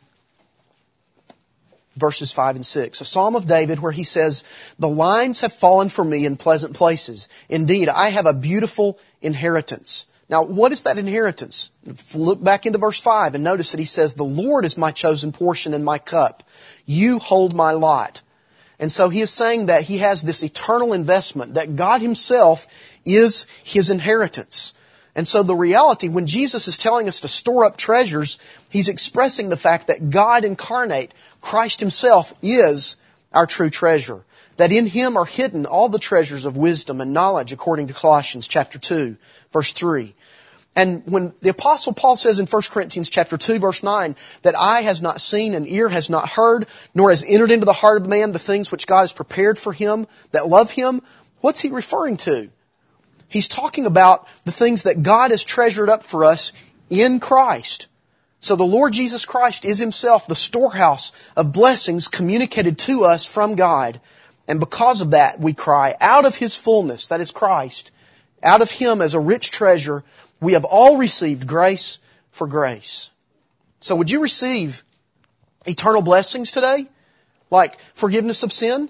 verses 5 and 6. A psalm of David where he says, "The lines have fallen for me in pleasant places. Indeed, I have a beautiful inheritance." Now, what is that inheritance? Look back into verse 5 and notice that he says, "The Lord is my chosen portion and my cup. You hold my lot." And so he is saying that he has this eternal investment, that God Himself is his inheritance. And so the reality, when Jesus is telling us to store up treasures, He's expressing the fact that God incarnate, Christ Himself, is our true treasure. That in Him are hidden all the treasures of wisdom and knowledge, according to Colossians chapter 2, verse 3. And when the Apostle Paul says in 1 Corinthians chapter 2, verse 9, that eye has not seen and ear has not heard, nor has entered into the heart of man the things which God has prepared for him that love Him, what's he referring to? He's talking about the things that God has treasured up for us in Christ. So the Lord Jesus Christ is Himself the storehouse of blessings communicated to us from God. And because of that, we cry, out of His fullness, that is Christ, out of Him as a rich treasure, we have all received grace for grace. So would you receive eternal blessings today? Like forgiveness of sin?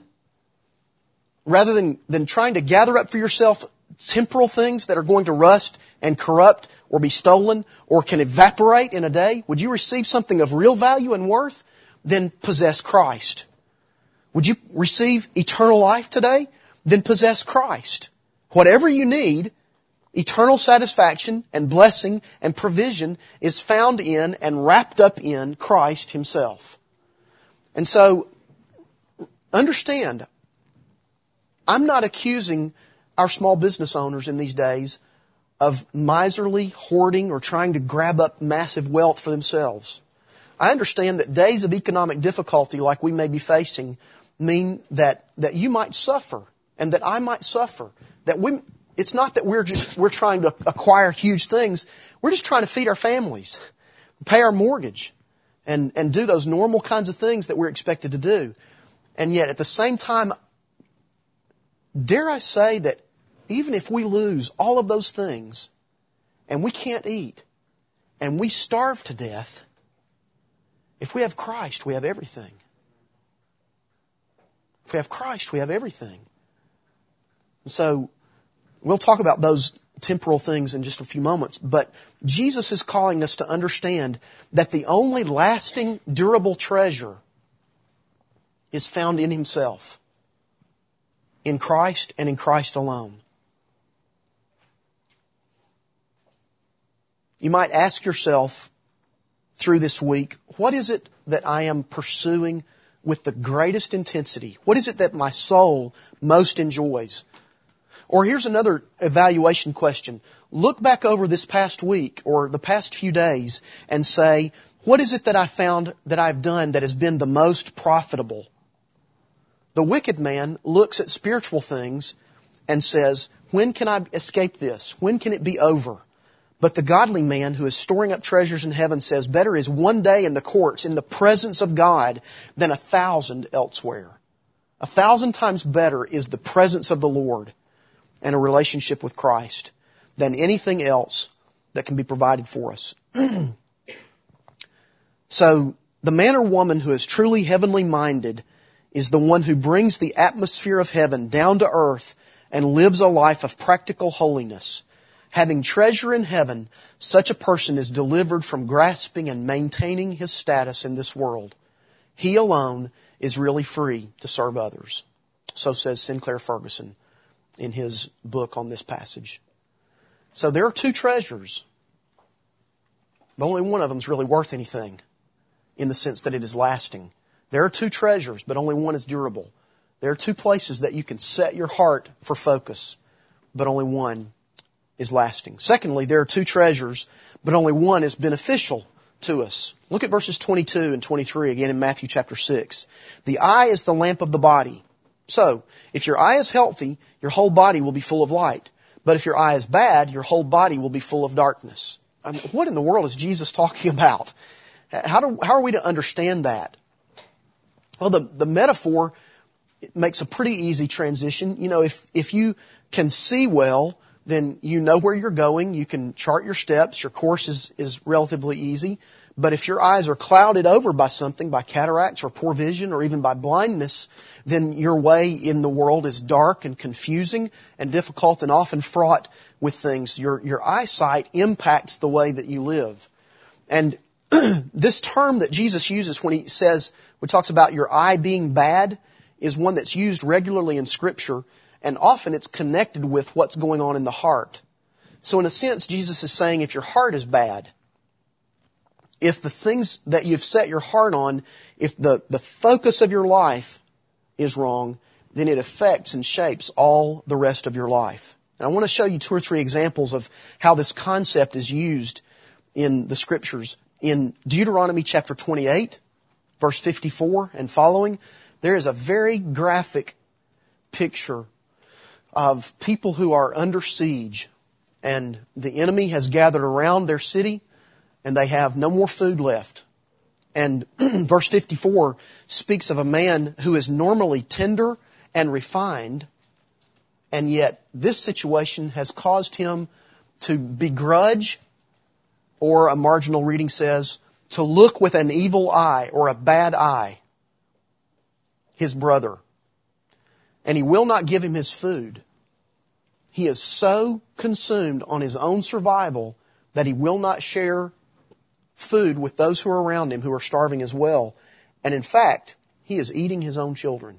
Rather than trying to gather up for yourself temporal things that are going to rust and corrupt or be stolen or can evaporate in a day, would you receive something of real value and worth? Then possess Christ. Would you receive eternal life today? Then possess Christ. Whatever you need, eternal satisfaction and blessing and provision is found in and wrapped up in Christ Himself. And so, understand, I'm not accusing our small business owners in these days of miserly hoarding or trying to grab up massive wealth for themselves. I understand that days of economic difficulty like we may be facing mean that you might suffer and that I might suffer. It's not that we're trying to acquire huge things. We're just trying to feed our families, pay our mortgage, and do those normal kinds of things that we're expected to do. And yet, at the same time, dare I say that even if we lose all of those things and we can't eat and we starve to death, if we have Christ, we have everything. If we have Christ, we have everything. And so we'll talk about those temporal things in just a few moments, but Jesus is calling us to understand that the only lasting, durable treasure is found in Himself, in Christ and in Christ alone. You might ask yourself through this week, what is it that I am pursuing with the greatest intensity? What is it that my soul most enjoys? Or here's another evaluation question. Look back over this past week or the past few days and say, what is it that I found that I've done that has been the most profitable? The wicked man looks at spiritual things and says, when can I escape this? When can it be over? But the godly man who is storing up treasures in heaven says, better is one day in the courts, in the presence of God, than 1,000 elsewhere. 1,000 times better is the presence of the Lord and a relationship with Christ than anything else that can be provided for us. So, the man or woman who is truly heavenly minded is the one who brings the atmosphere of heaven down to earth and lives a life of practical holiness. Having treasure in heaven, such a person is delivered from grasping and maintaining his status in this world. He alone is really free to serve others. So says Sinclair Ferguson in his book on this passage. So there are two treasures, but only one of them is really worth anything in the sense that it is lasting. There are two treasures, but only one is durable. There are two places that you can set your heart for focus, but only one is lasting. Secondly, there are two treasures, but only one is beneficial to us. Look at verses 22 and 23 again in Matthew chapter 6. The eye is the lamp of the body. So, if your eye is healthy, your whole body will be full of light. But if your eye is bad, your whole body will be full of darkness. I mean, what in the world is Jesus talking about? How are we to understand that? Well, the metaphor makes a pretty easy transition. You know, if you can see well, then you know where you're going. You can chart your steps. Your course is relatively easy. But if your eyes are clouded over by something, by cataracts or poor vision or even by blindness, then your way in the world is dark and confusing and difficult and often fraught with things. Your eyesight impacts the way that you live. And this term that Jesus uses when he talks about your eye being bad is one that's used regularly in Scripture, and often it's connected with what's going on in the heart. So in a sense, Jesus is saying if your heart is bad, if the things that you've set your heart on, if the focus of your life is wrong, then it affects and shapes all the rest of your life. And I want to show you 2 or 3 examples of how this concept is used in the Scriptures. In Deuteronomy chapter 28, verse 54 and following, there is a very graphic picture of people who are under siege, and the enemy has gathered around their city, and they have no more food left. And verse 54 speaks of a man who is normally tender and refined, and yet this situation has caused him to begrudge, or a marginal reading says, to look with an evil eye or a bad eye, his brother. And he will not give him his food. He is so consumed on his own survival that he will not share food with those who are around him who are starving as well. And in fact, he is eating his own children.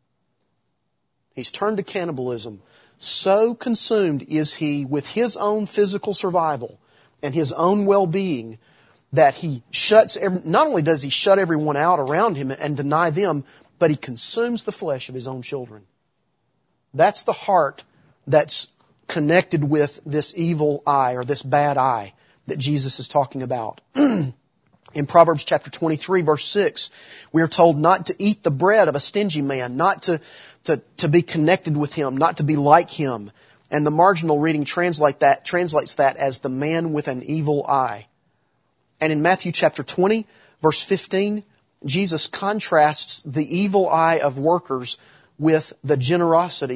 He's turned to cannibalism. So consumed is he with his own physical survival and his own well-being that he not only does he shut everyone out around him and deny them, but he consumes the flesh of his own children. That's the heart that's connected with this evil eye or this bad eye that Jesus is talking about. In Proverbs chapter 23, verse 6, we are told not to eat the bread of a stingy man, not to be connected with him, not to be like him. And the marginal reading translates that as the man with an evil eye. And in Matthew chapter 20, verse 15, Jesus contrasts the evil eye of workers with the generosity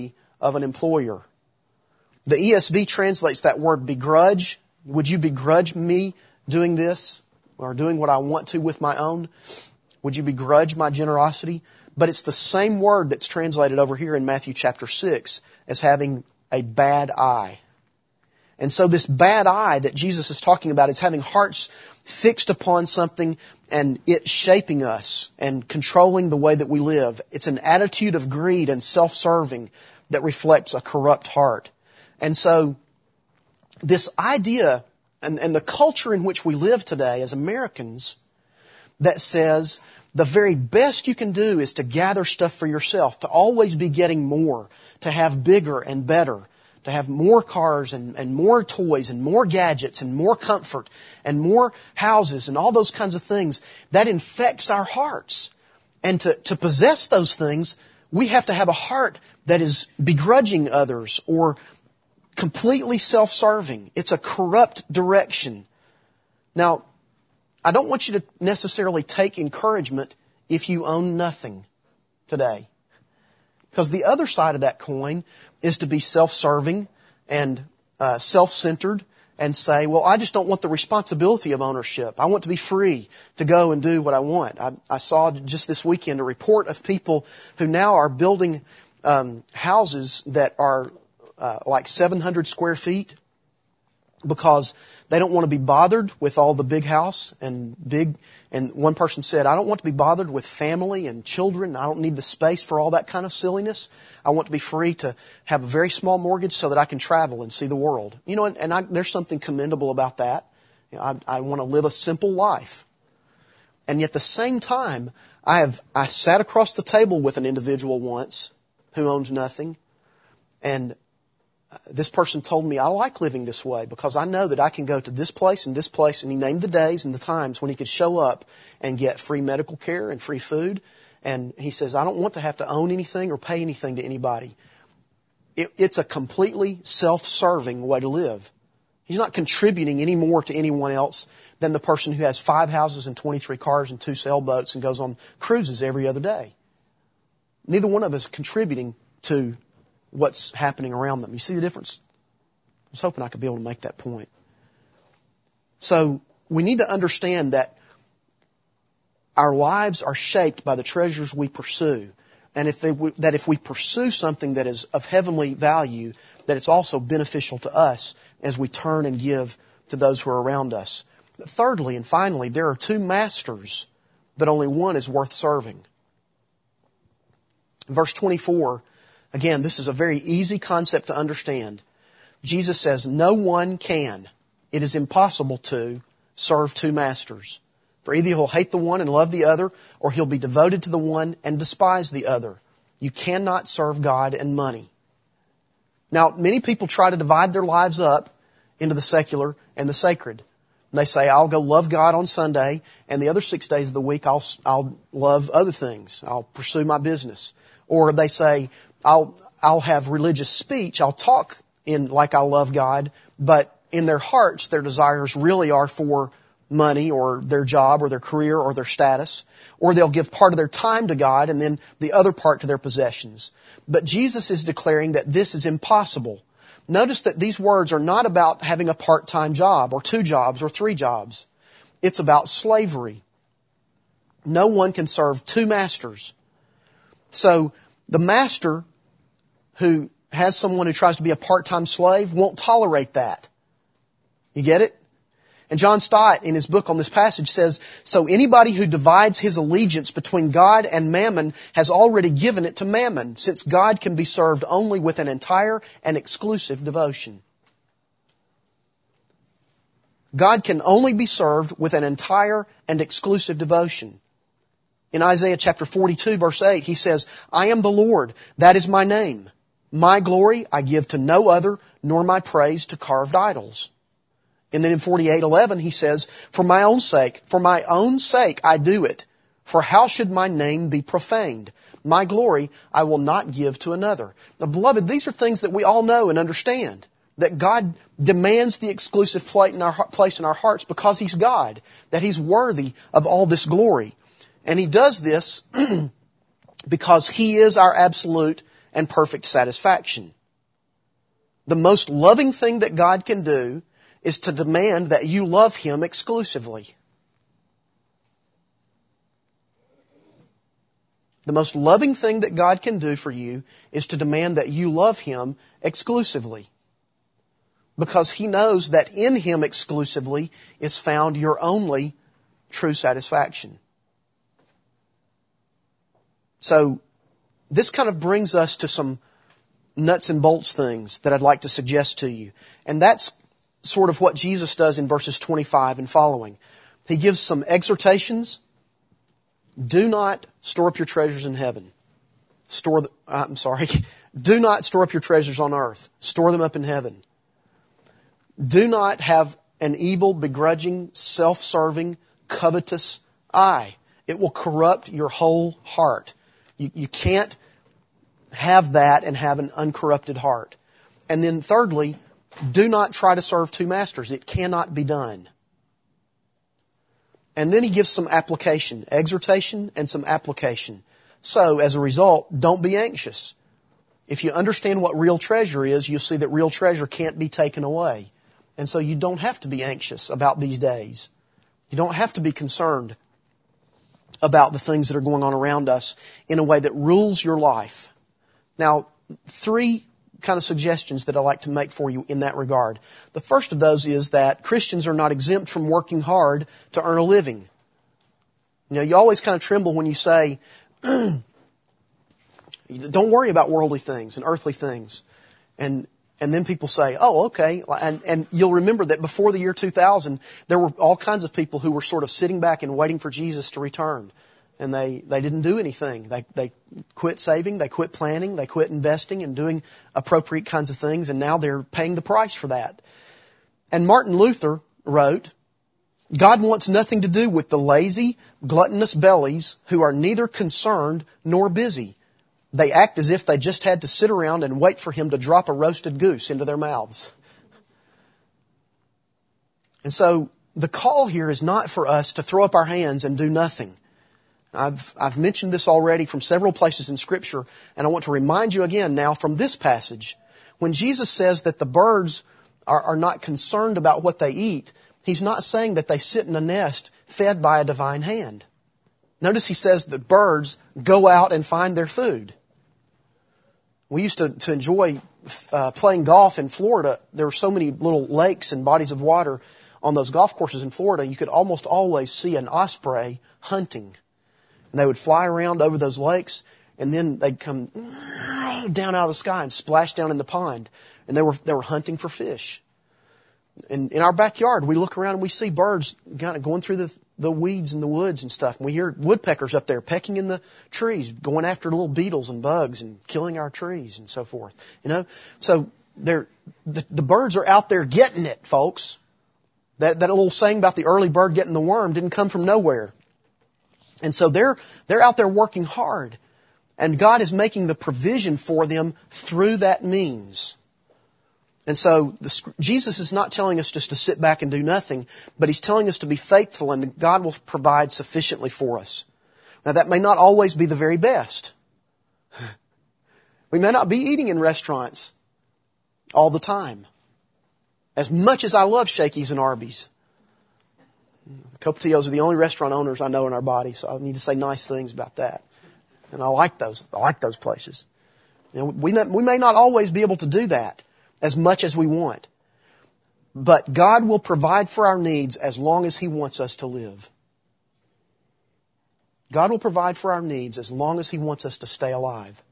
of an employer. The ESV translates that word begrudge. Would you begrudge me doing this or doing what I want to with my own? Would you begrudge my generosity? But it's the same word that's translated over here in Matthew chapter 6 as having a bad eye. And so this bad eye that Jesus is talking about is having hearts fixed upon something and it shaping us and controlling the way that we live. It's an attitude of greed and self-serving that reflects a corrupt heart. And so this idea and the culture in which we live today as Americans that says the very best you can do is to gather stuff for yourself, to always be getting more, to have bigger and better, to have more cars and more toys and more gadgets and more comfort and more houses and all those kinds of things, that infects our hearts. And to possess those things, we have to have a heart that is begrudging others or completely self-serving. It's a corrupt direction. Now, I don't want you to necessarily take encouragement if you own nothing today. Because the other side of that coin is to be self-serving and self-centered and say, well, I just don't want the responsibility of ownership. I want to be free to go and do what I want. I saw just this weekend a report of people who now are building houses that are like 700 square feet because they don't want to be bothered with all the big house and one person said, I don't want to be bothered with family and children. I don't need the space for all that kind of silliness. I want to be free to have a very small mortgage so that I can travel and see the world. You know, there's something commendable about that. You know, I want to live a simple life. And yet at the same time, I sat across the table with an individual once who owns nothing, and this person told me, I like living this way because I know that I can go to this place, and he named the days and the times when he could show up and get free medical care and free food. And he says, I don't want to have to own anything or pay anything to anybody. It's a completely self-serving way to live. He's not contributing any more to anyone else than the person who has 5 houses and 23 cars and 2 sailboats and goes on cruises every other day. Neither one of us is contributing to what's happening around them. You see the difference? I was hoping I could be able to make that point. So we need to understand that our lives are shaped by the treasures we pursue. And if we pursue something that is of heavenly value, that it's also beneficial to us as we turn and give to those who are around us. But thirdly and finally, there are 2 masters, but only one is worth serving. In verse 24, again, this is a very easy concept to understand. Jesus says, no one can. It is impossible to serve 2 masters. For either he'll hate the one and love the other, or he'll be devoted to the one and despise the other. You cannot serve God and money. Now, many people try to divide their lives up into the secular and the sacred. And they say, I'll go love God on Sunday, and the other 6 days of the week I'll love other things. I'll pursue my business. Or they say, I'll have religious speech. I'll talk in like I love God, but in their hearts, their desires really are for money or their job or their career or their status. Or they'll give part of their time to God and then the other part to their possessions. But Jesus is declaring that this is impossible. Notice that these words are not about having a part-time job or 2 jobs or 3 jobs. It's about slavery. No one can serve 2 masters. So the master who has someone who tries to be a part-time slave won't tolerate that. You get it? And John Stott, in his book on this passage, says, so anybody who divides his allegiance between God and mammon has already given it to mammon, since God can be served only with an entire and exclusive devotion. God can only be served with an entire and exclusive devotion. In Isaiah chapter 42, verse 8, he says, I am the Lord, that is my name. My glory I give to no other, nor my praise to carved idols. And then in 48:11 he says, for my own sake I do it. For how should my name be profaned? My glory I will not give to another. Now, beloved, these are things that we all know and understand. That God demands the exclusive place in our hearts because He's God. That He's worthy of all this glory. And He does this because He is our absolute and perfect satisfaction. The most loving thing that God can do is to demand that you love Him exclusively. The most loving thing that God can do for you is to demand that you love Him exclusively. Because He knows that in Him exclusively is found your only true satisfaction. So, this kind of brings us to some nuts and bolts things that I'd like to suggest to you. And that's sort of what Jesus does in verses 25 and following. He gives some exhortations. Do not store up your treasures in heaven. Do not store up your treasures on earth. Store them up in heaven. Do not have an evil, begrudging, self-serving, covetous eye. It will corrupt your whole heart. You can't have that and have an uncorrupted heart. And then thirdly, do not try to serve two masters. It cannot be done. And then he gives some application, exhortation and some application. So, as a result, don't be anxious. If you understand what real treasure is, you'll see that real treasure can't be taken away. And so you don't have to be anxious about these days. You don't have to be concerned about the things that are going on around us in a way that rules your life. Now, 3 kind of suggestions that I'd like to make for you in that regard. The first of those is that Christians are not exempt from working hard to earn a living. You know, you always kind of tremble when you say, don't worry about worldly things and earthly things. And then people say, oh, okay. And you'll remember that before the year 2000, there were all kinds of people who were sort of sitting back and waiting for Jesus to return. And they didn't do anything. They quit saving, they quit planning, they quit investing and doing appropriate kinds of things, and now they're paying the price for that. And Martin Luther wrote, God wants nothing to do with the lazy, gluttonous bellies who are neither concerned nor busy. They act as if they just had to sit around and wait for Him to drop a roasted goose into their mouths. And so the call here is not for us to throw up our hands and do nothing. I've mentioned this already from several places in Scripture, and I want to remind you again now from this passage. When Jesus says that the birds are not concerned about what they eat, He's not saying that they sit in a nest fed by a divine hand. Notice He says that birds go out and find their food. We used to enjoy playing golf in Florida. There were so many little lakes and bodies of water on those golf courses in Florida. You could almost always see an osprey hunting. And they would fly around over those lakes, and then they'd come down out of the sky and splash down in the pond. And they were hunting for fish. And in our backyard, we look around and we see birds kind of going through the weeds in the woods and stuff. And we hear woodpeckers up there pecking in the trees, going after little beetles and bugs and killing our trees and so forth. You know, so the birds are out there getting it, folks. That little saying about the early bird getting the worm didn't come from nowhere. And so they're out there working hard. And God is making the provision for them through that means. And so Jesus is not telling us just to sit back and do nothing, but He's telling us to be faithful and that God will provide sufficiently for us. Now that may not always be the very best. We may not be eating in restaurants all the time. As much as I love Shakey's and Arby's. Copatillos are the only restaurant owners I know in our body, so I need to say nice things about that. And I like those places. You know, we may not always be able to do that as much as we want. But God will provide for our needs as long as He wants us to live. God will provide for our needs as long as He wants us to stay alive.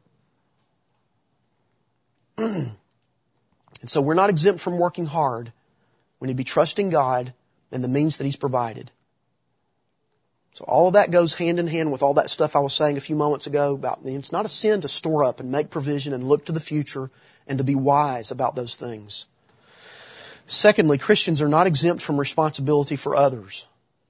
And so we're not exempt from working hard. We need to be trusting God and the means that He's provided. So all of that goes hand in hand with all that stuff I was saying a few moments ago about it's not a sin to store up and make provision and look to the future and to be wise about those things. Secondly, Christians are not exempt from responsibility for others.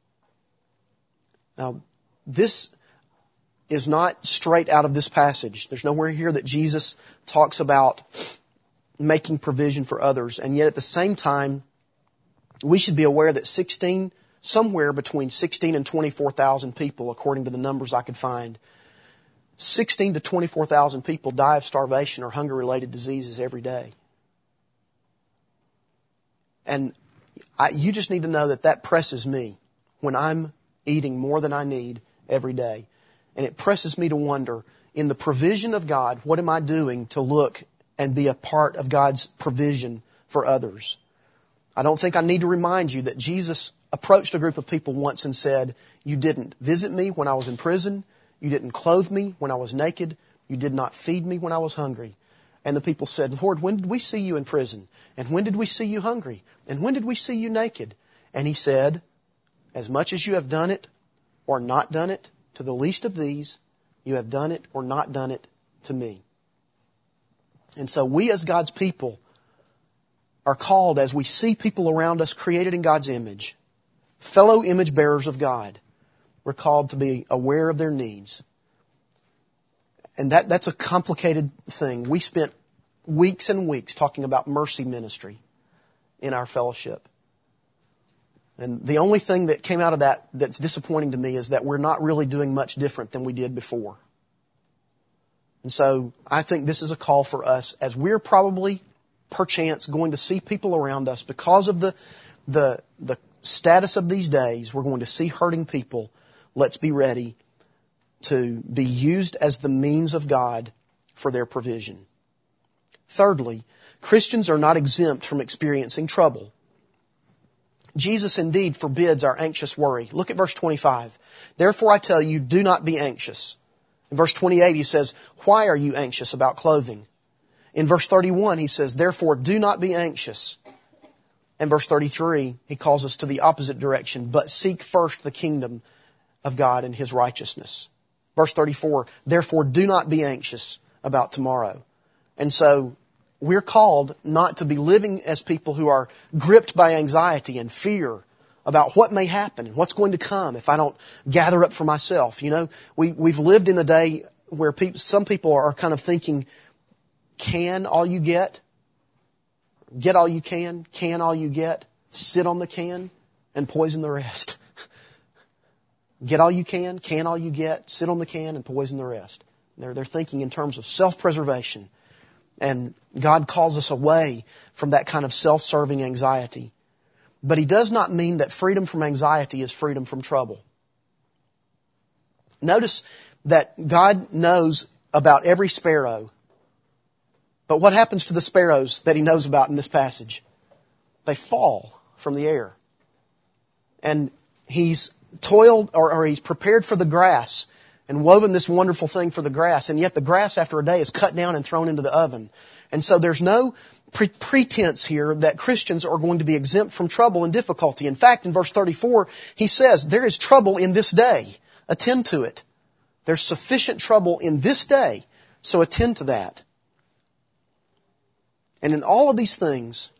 Now, this is not straight out of this passage. There's nowhere here that Jesus talks about making provision for others. And yet at the same time, we should be aware that somewhere between 16 and 24,000 people, according to the numbers I could find, 16 to 24,000 people die of starvation or hunger-related diseases every day. And you just need to know that presses me when I'm eating more than I need every day. And it presses me to wonder, in the provision of God, what am I doing to look and be a part of God's provision for others? I don't think I need to remind you that Jesus approached a group of people once and said, "You didn't visit me when I was in prison. You didn't clothe me when I was naked. You did not feed me when I was hungry." And the people said, "Lord, when did we see you in prison? And when did we see you hungry? And when did we see you naked?" And He said, "As much as you have done it or not done it to the least of these, you have done it or not done it to me." And so we as God's people are called, as we see people around us created in God's image, fellow image bearers of God, we're called to be aware of their needs. And that's a complicated thing. We spent weeks and weeks talking about mercy ministry in our fellowship. And the only thing that came out of that's disappointing to me is that we're not really doing much different than we did before. And so I think this is a call for us, as we're probably, perchance, going to see people around us because of the status of these days. We're going to see hurting people. Let's be ready to be used as the means of God for their provision. Thirdly, Christians are not exempt from experiencing trouble. Jesus indeed forbids our anxious worry. Look at verse 25. "Therefore I tell you, do not be anxious." In verse 28 He says, "Why are you anxious about clothing?" In verse 31 He says, "Therefore do not be anxious." In verse 33 He calls us to the opposite direction, "But seek first the kingdom of God and His righteousness." Verse 34, "Therefore do not be anxious about tomorrow." And so we're called not to be living as people who are gripped by anxiety and fear about what may happen and what's going to come if I don't gather up for myself. You know, we've lived in a day where some people are kind of thinking, can all you get all you can all you get, sit on the can, and poison the rest. Get all you can all you get, sit on the can, and poison the rest. They're thinking in terms of self-preservation. And God calls us away from that kind of self-serving anxiety. But He does not mean that freedom from anxiety is freedom from trouble. Notice that God knows about every sparrow. But what happens to the sparrows that He knows about in this passage? They fall from the air. And He's toiled or He's prepared for the grass and woven this wonderful thing for the grass. And yet the grass after a day is cut down and thrown into the oven. And so there's no pretense here that Christians are going to be exempt from trouble and difficulty. In fact, in verse 34, He says, there is trouble in this day. Attend to it. There's sufficient trouble in this day, so attend to that. And in all of these things,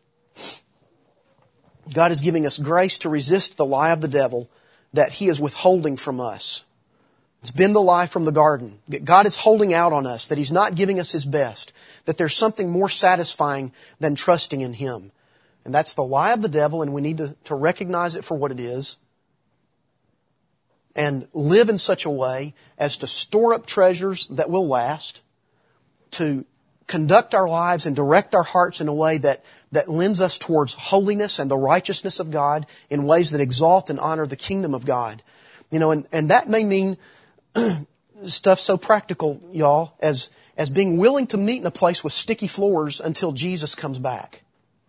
God is giving us grace to resist the lie of the devil that he is withholding from us. It's been the lie from the garden. God is holding out on us, that He's not giving us His best, that there's something more satisfying than trusting in Him. And that's the lie of the devil, and we need to recognize it for what it is and live in such a way as to store up treasures that will last, to conduct our lives and direct our hearts in a way that lends us towards holiness and the righteousness of God in ways that exalt and honor the kingdom of God. You know, and that may mean stuff so practical, y'all, as being willing to meet in a place with sticky floors until Jesus comes back.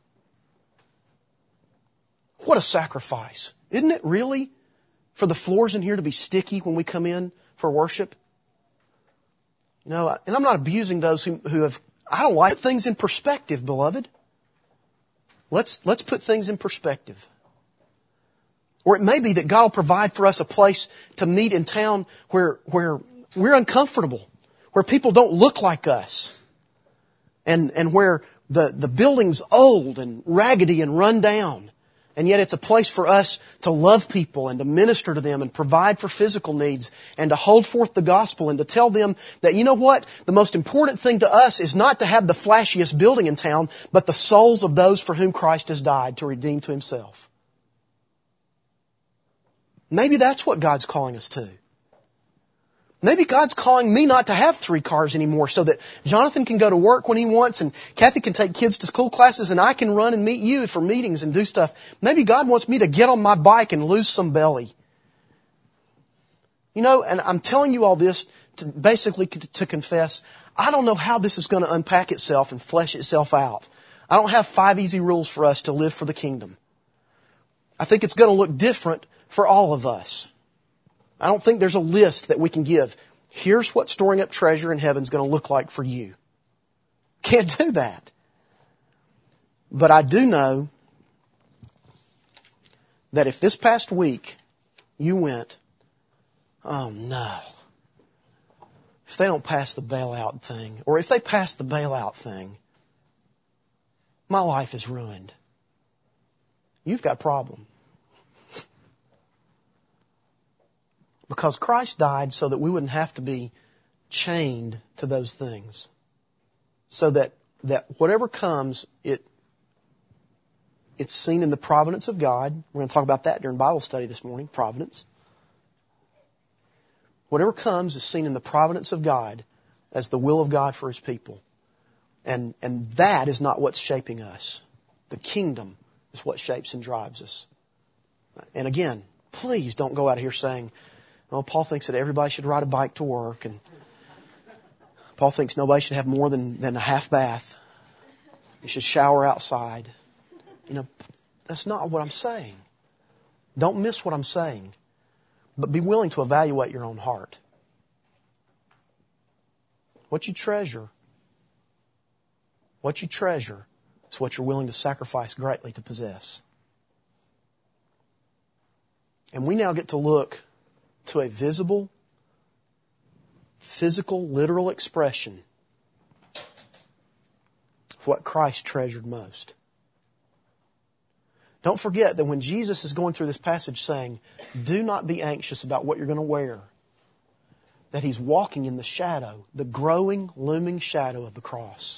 What a sacrifice. Isn't it really, for the floors in here to be sticky when we come in for worship? You know, and I'm not abusing those who have, I don't like things in perspective, beloved. Let's put things in perspective. Or it may be that God will provide for us a place to meet in town where we're uncomfortable, where people don't look like us, and where the building's old and raggedy and run down. And yet it's a place for us to love people and to minister to them and provide for physical needs and to hold forth the gospel and to tell them that, you know what, the most important thing to us is not to have the flashiest building in town, but the souls of those for whom Christ has died to redeem to Himself. Maybe that's what God's calling us to. Maybe God's calling me not to have 3 cars anymore so that Jonathan can go to work when he wants and Kathy can take kids to school classes and I can run and meet you for meetings and do stuff. Maybe God wants me to get on my bike and lose some belly. You know, and I'm telling you all this to confess, I don't know how this is going to unpack itself and flesh itself out. I don't have 5 easy rules for us to live for the kingdom. I think it's going to look different for all of us. I don't think there's a list that we can give. Here's what storing up treasure in heaven is going to look like for you. Can't do that. But I do know that if this past week you went, oh no, if they don't pass the bailout thing, or if they pass the bailout thing, my life is ruined. You've got a problem. Because Christ died so that we wouldn't have to be chained to those things. So that whatever comes, it's seen in the providence of God. We're going to talk about that during Bible study this morning, providence. Whatever comes is seen in the providence of God as the will of God for His people. And that is not what's shaping us. The kingdom is what shapes and drives us. And again, please don't go out here saying, well, Paul thinks that everybody should ride a bike to work, and Paul thinks nobody should have more than a half bath. You should shower outside. You know, that's not what I'm saying. Don't miss what I'm saying. But be willing to evaluate your own heart. What you treasure is what you're willing to sacrifice greatly to possess. And we now get to look to a visible, physical, literal expression of what Christ treasured most. Don't forget that when Jesus is going through this passage saying, do not be anxious about what you're going to wear, that He's walking in the shadow, the growing, looming shadow of the cross.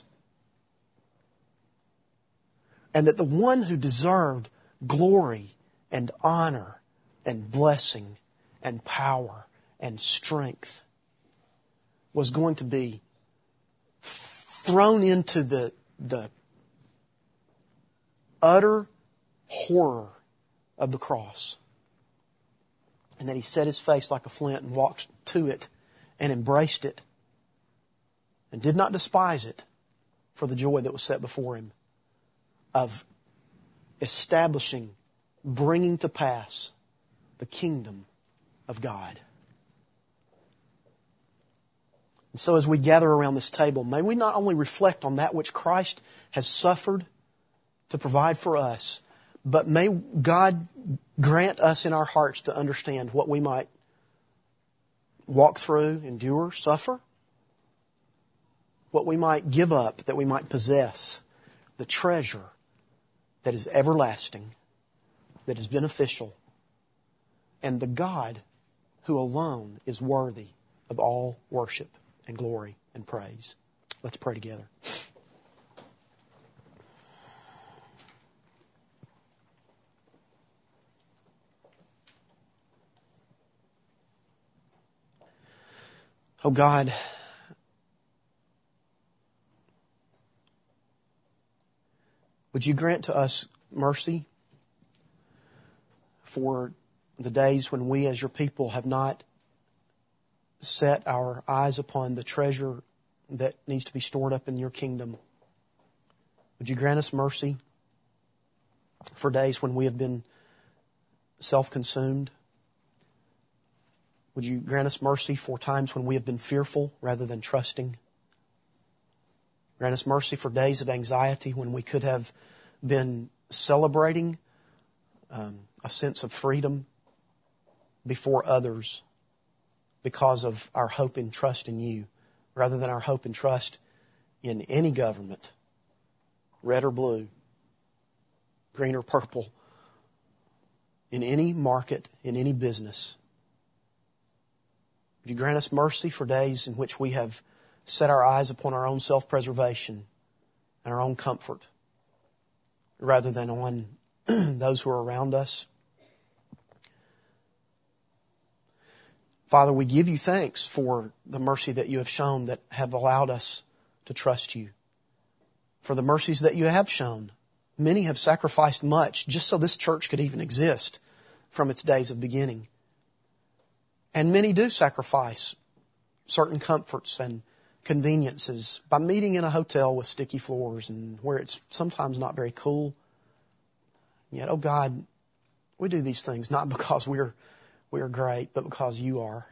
And that the one who deserved glory and honor and blessing and power and strength was going to be thrown into the utter horror of the cross. And that He set His face like a flint and walked to it and embraced it and did not despise it for the joy that was set before Him of establishing, bringing to pass the kingdom of God. And so as we gather around this table, may we not only reflect on that which Christ has suffered to provide for us, but may God grant us in our hearts to understand what we might walk through, endure, suffer, what we might give up, that we might possess, the treasure that is everlasting, that is beneficial, and the God who alone is worthy of all worship and glory and praise. Let's pray together. Oh God, would you grant to us mercy for the days when we as your people have not set our eyes upon the treasure that needs to be stored up in your kingdom? Would you grant us mercy for days when we have been self-consumed? Would you grant us mercy for times when we have been fearful rather than trusting? Grant us mercy for days of anxiety when we could have been celebrating a sense of freedom before others because of our hope and trust in you, rather than our hope and trust in any government, red or blue, green or purple, in any market, in any business. Would you grant us mercy for days in which we have set our eyes upon our own self-preservation and our own comfort, rather than on those who are around us? Father, we give you thanks for the mercy that you have shown that have allowed us to trust you. For the mercies that you have shown. Many have sacrificed much just so this church could even exist from its days of beginning. And many do sacrifice certain comforts and conveniences by meeting in a hotel with sticky floors and where it's sometimes not very cool. Yet, oh God, we do these things not because we are great, but because you are.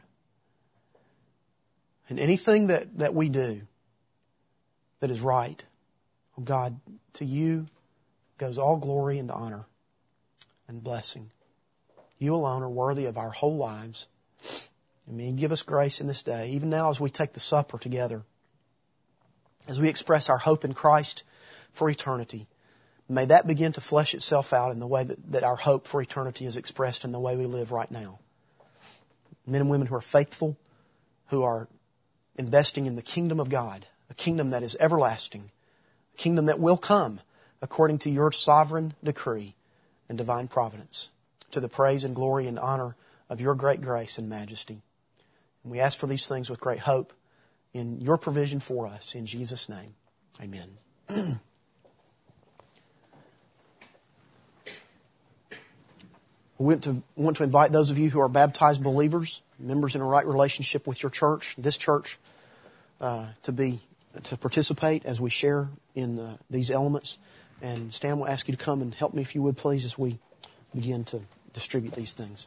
And anything that we do that is right, oh God, to you goes all glory and honor and blessing. You alone are worthy of our whole lives. And may you give us grace in this day, even now as we take the supper together, as we express our hope in Christ for eternity. May that begin to flesh itself out in the way that our hope for eternity is expressed in the way we live right now. Men and women who are faithful, who are investing in the kingdom of God, a kingdom that is everlasting, a kingdom that will come according to your sovereign decree and divine providence, to the praise and glory and honor of your great grace and majesty. And we ask for these things with great hope in your provision for us. In Jesus' name, amen. We want to invite those of you who are baptized believers, members in a right relationship with your church, this church, to participate as we share in these elements. And Stan will ask you to come and help me if you would please as we begin to distribute these things.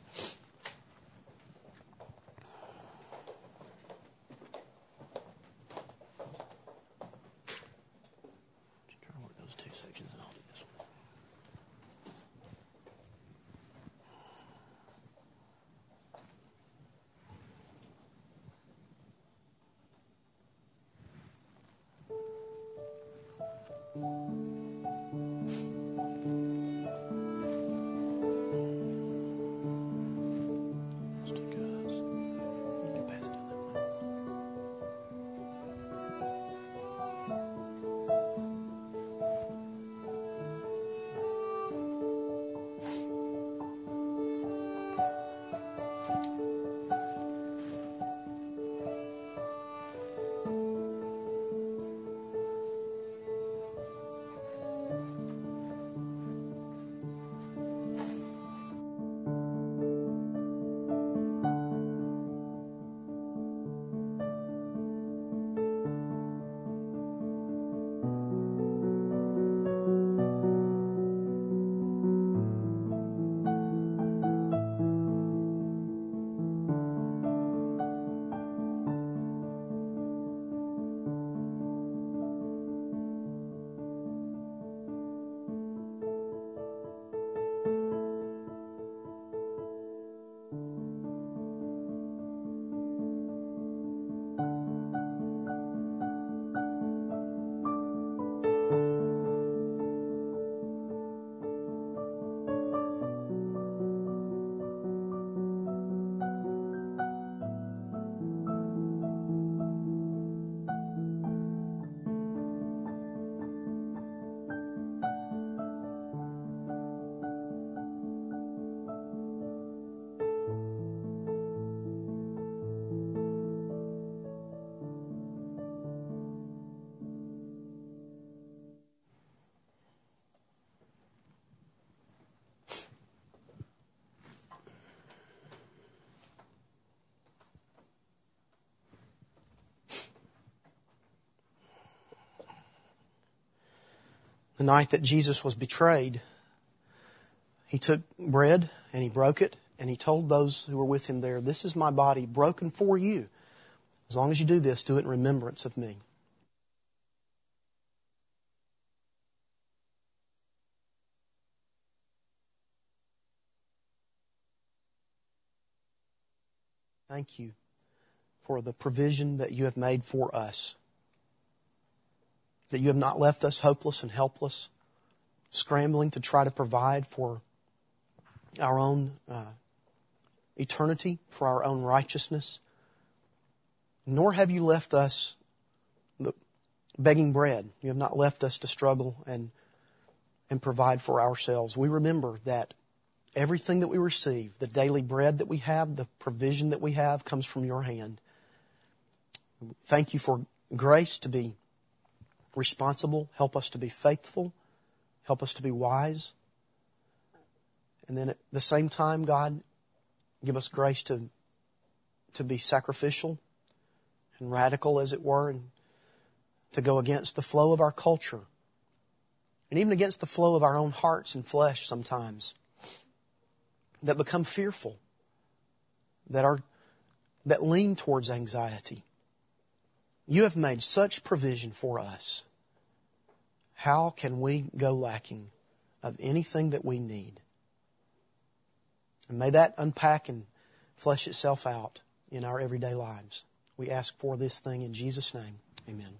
The night that Jesus was betrayed, He took bread and He broke it and He told those who were with Him there, "This is my body broken for you. As long as you do this, do it in remembrance of me." Thank you for the provision that you have made for us. That you have not left us hopeless and helpless, scrambling to try to provide for our own eternity, for our own righteousness. Nor have you left us begging bread. You have not left us to struggle and provide for ourselves. We remember that Everything that we receive, the daily bread that we have, the provision that we have, comes from your hand. Thank you for grace to be responsible. Help us to be faithful. Help us to be wise. And then at the same time, God, give us grace to be sacrificial and radical, as it were, and to go against the flow of our culture, and even against the flow of our own hearts and flesh sometimes, that become fearful, that lean towards anxiety. You have made such provision for us. How can we go lacking of anything that we need? And may that unpack and flesh itself out in our everyday lives. We ask for this thing in Jesus' name. Amen.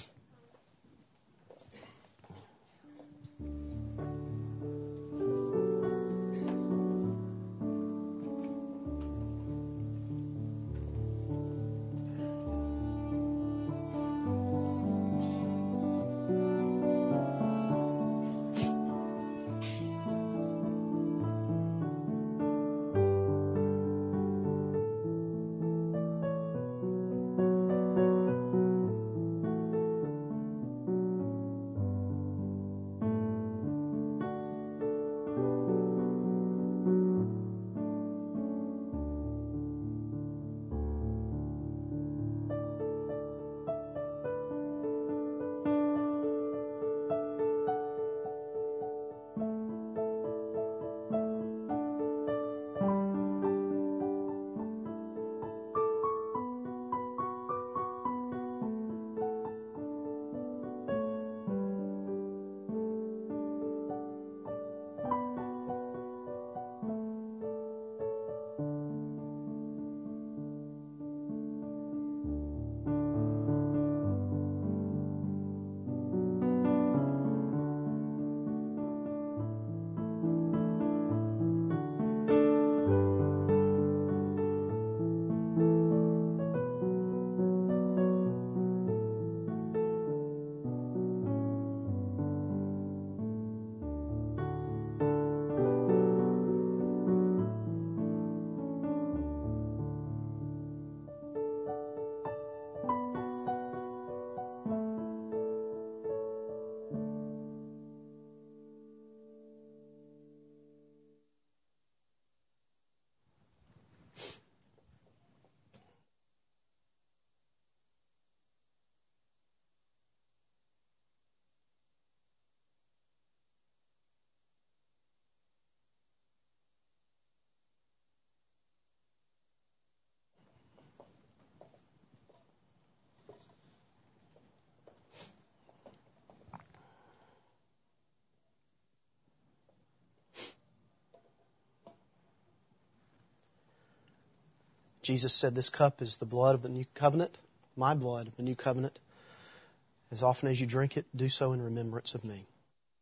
Jesus said, "This cup is the blood of the new covenant, my blood of the new covenant. As often as you drink it, do so in remembrance of me."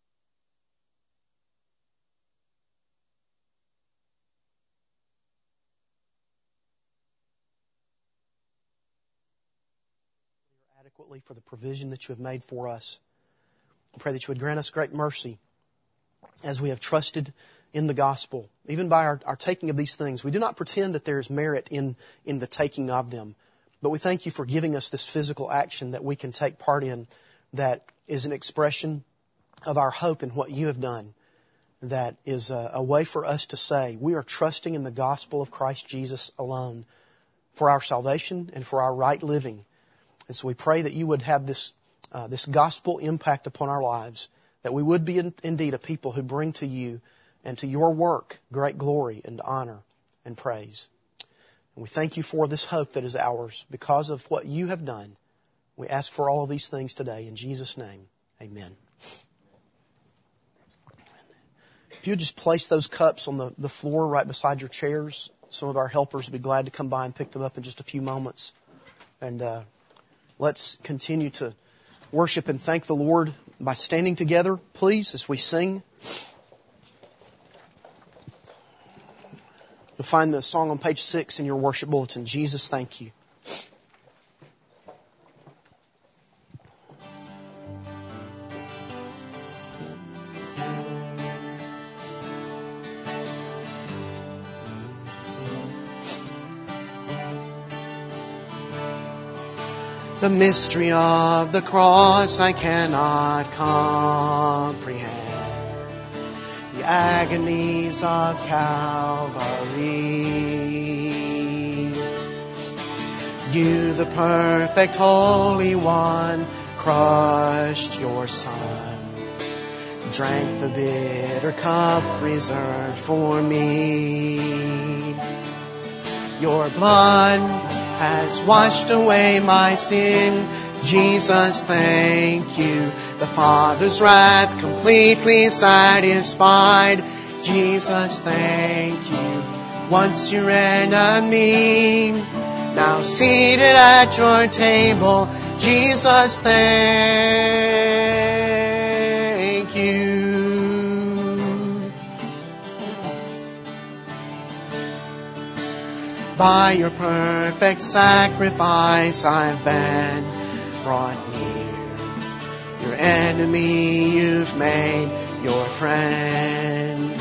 Adequately for the provision that you have made for us. I pray that you would grant us great mercy as we have trusted in the gospel, even by our taking of these things. We do not pretend that there is merit in the taking of them, but we thank you for giving us this physical action that we can take part in, that is an expression of our hope in what you have done, that is a way for us to say we are trusting in the gospel of Christ Jesus alone for our salvation and for our right living. And so we pray that you would have this gospel impact upon our lives, that we would be indeed a people who bring to you and to your work great glory and honor and praise. And we thank you for this hope that is ours because of what you have done. We ask for all of these things today in Jesus' name. Amen. If you would just place those cups on the floor right beside your chairs, some of our helpers would be glad to come by and pick them up in just a few moments. And let's continue to worship and thank the Lord by standing together, please, as we sing. You'll find the song on page 6 in your worship bulletin, "Jesus, Thank You." The mystery of the cross I cannot comprehend. The agonies of Calvary. You, the perfect Holy One, crushed your Son, drank the bitter cup reserved for me. Your blood has washed away my sin. Jesus, thank you. The Father's wrath completely satisfied. Jesus, thank you. Once your enemy, now seated at your table. Jesus, thank you. By your perfect sacrifice I've been brought near. Your enemy you've made your friend.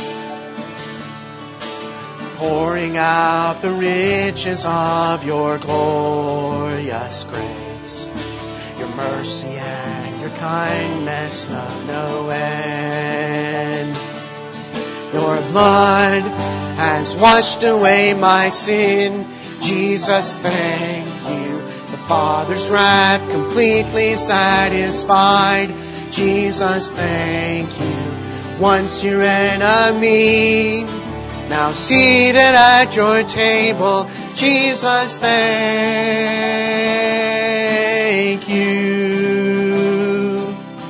Pouring out the riches of your glorious grace. Your mercy and your kindness know no end. Your blood has washed away my sin. Jesus, thank you. The Father's wrath completely satisfied. Jesus, thank you. Once your enemy, now seated at your table. Jesus, thank you.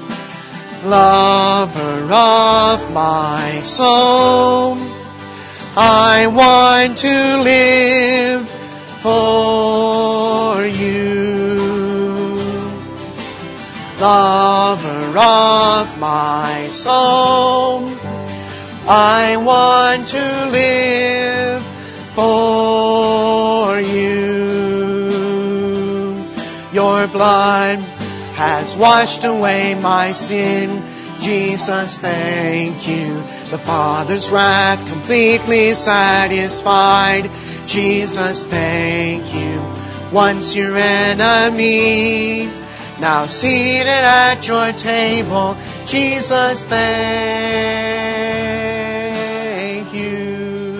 Lover of my soul, I want to live for you. Lover of my soul, I want to live for you. Your blood has washed away my sin. Jesus, thank you. The Father's wrath completely satisfied. Jesus, thank you. Once your enemy, now seated at your table. Jesus, thank you.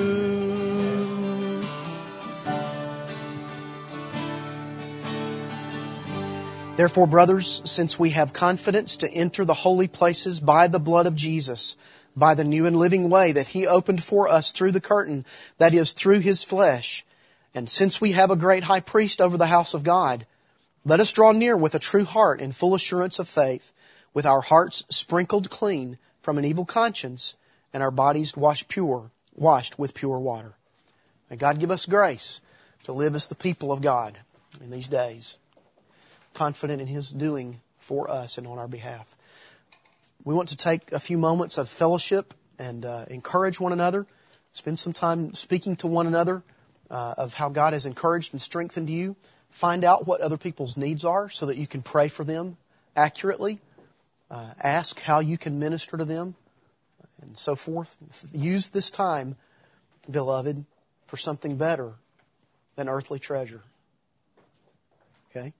Therefore, brothers, since we have confidence to enter the holy places by the blood of Jesus, by the new and living way that He opened for us through the curtain, that is, through His flesh, and since we have a great high priest over the house of God, let us draw near with a true heart in full assurance of faith, with our hearts sprinkled clean from an evil conscience, and our bodies washed with pure water. May God give us grace to live as the people of God in these days, confident in His doing for us and on our behalf. We want to take a few moments of fellowship and encourage one another, spend some time speaking to one another of how God has encouraged and strengthened you. Find out what other people's needs are so that you can pray for them accurately. Ask how you can minister to them and so forth. Use this time, beloved, for something better than earthly treasure. Okay?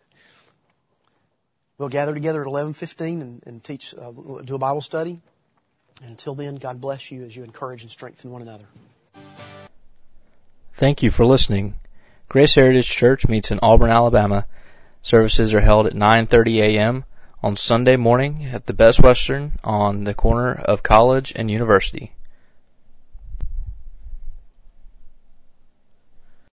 We'll gather together at 11:15 and teach, do a Bible study. And until then, God bless you as you encourage and strengthen one another. Thank you for listening. Grace Heritage Church meets in Auburn, Alabama. Services are held at 9:30 a.m. on Sunday morning at the Best Western on the corner of College and University.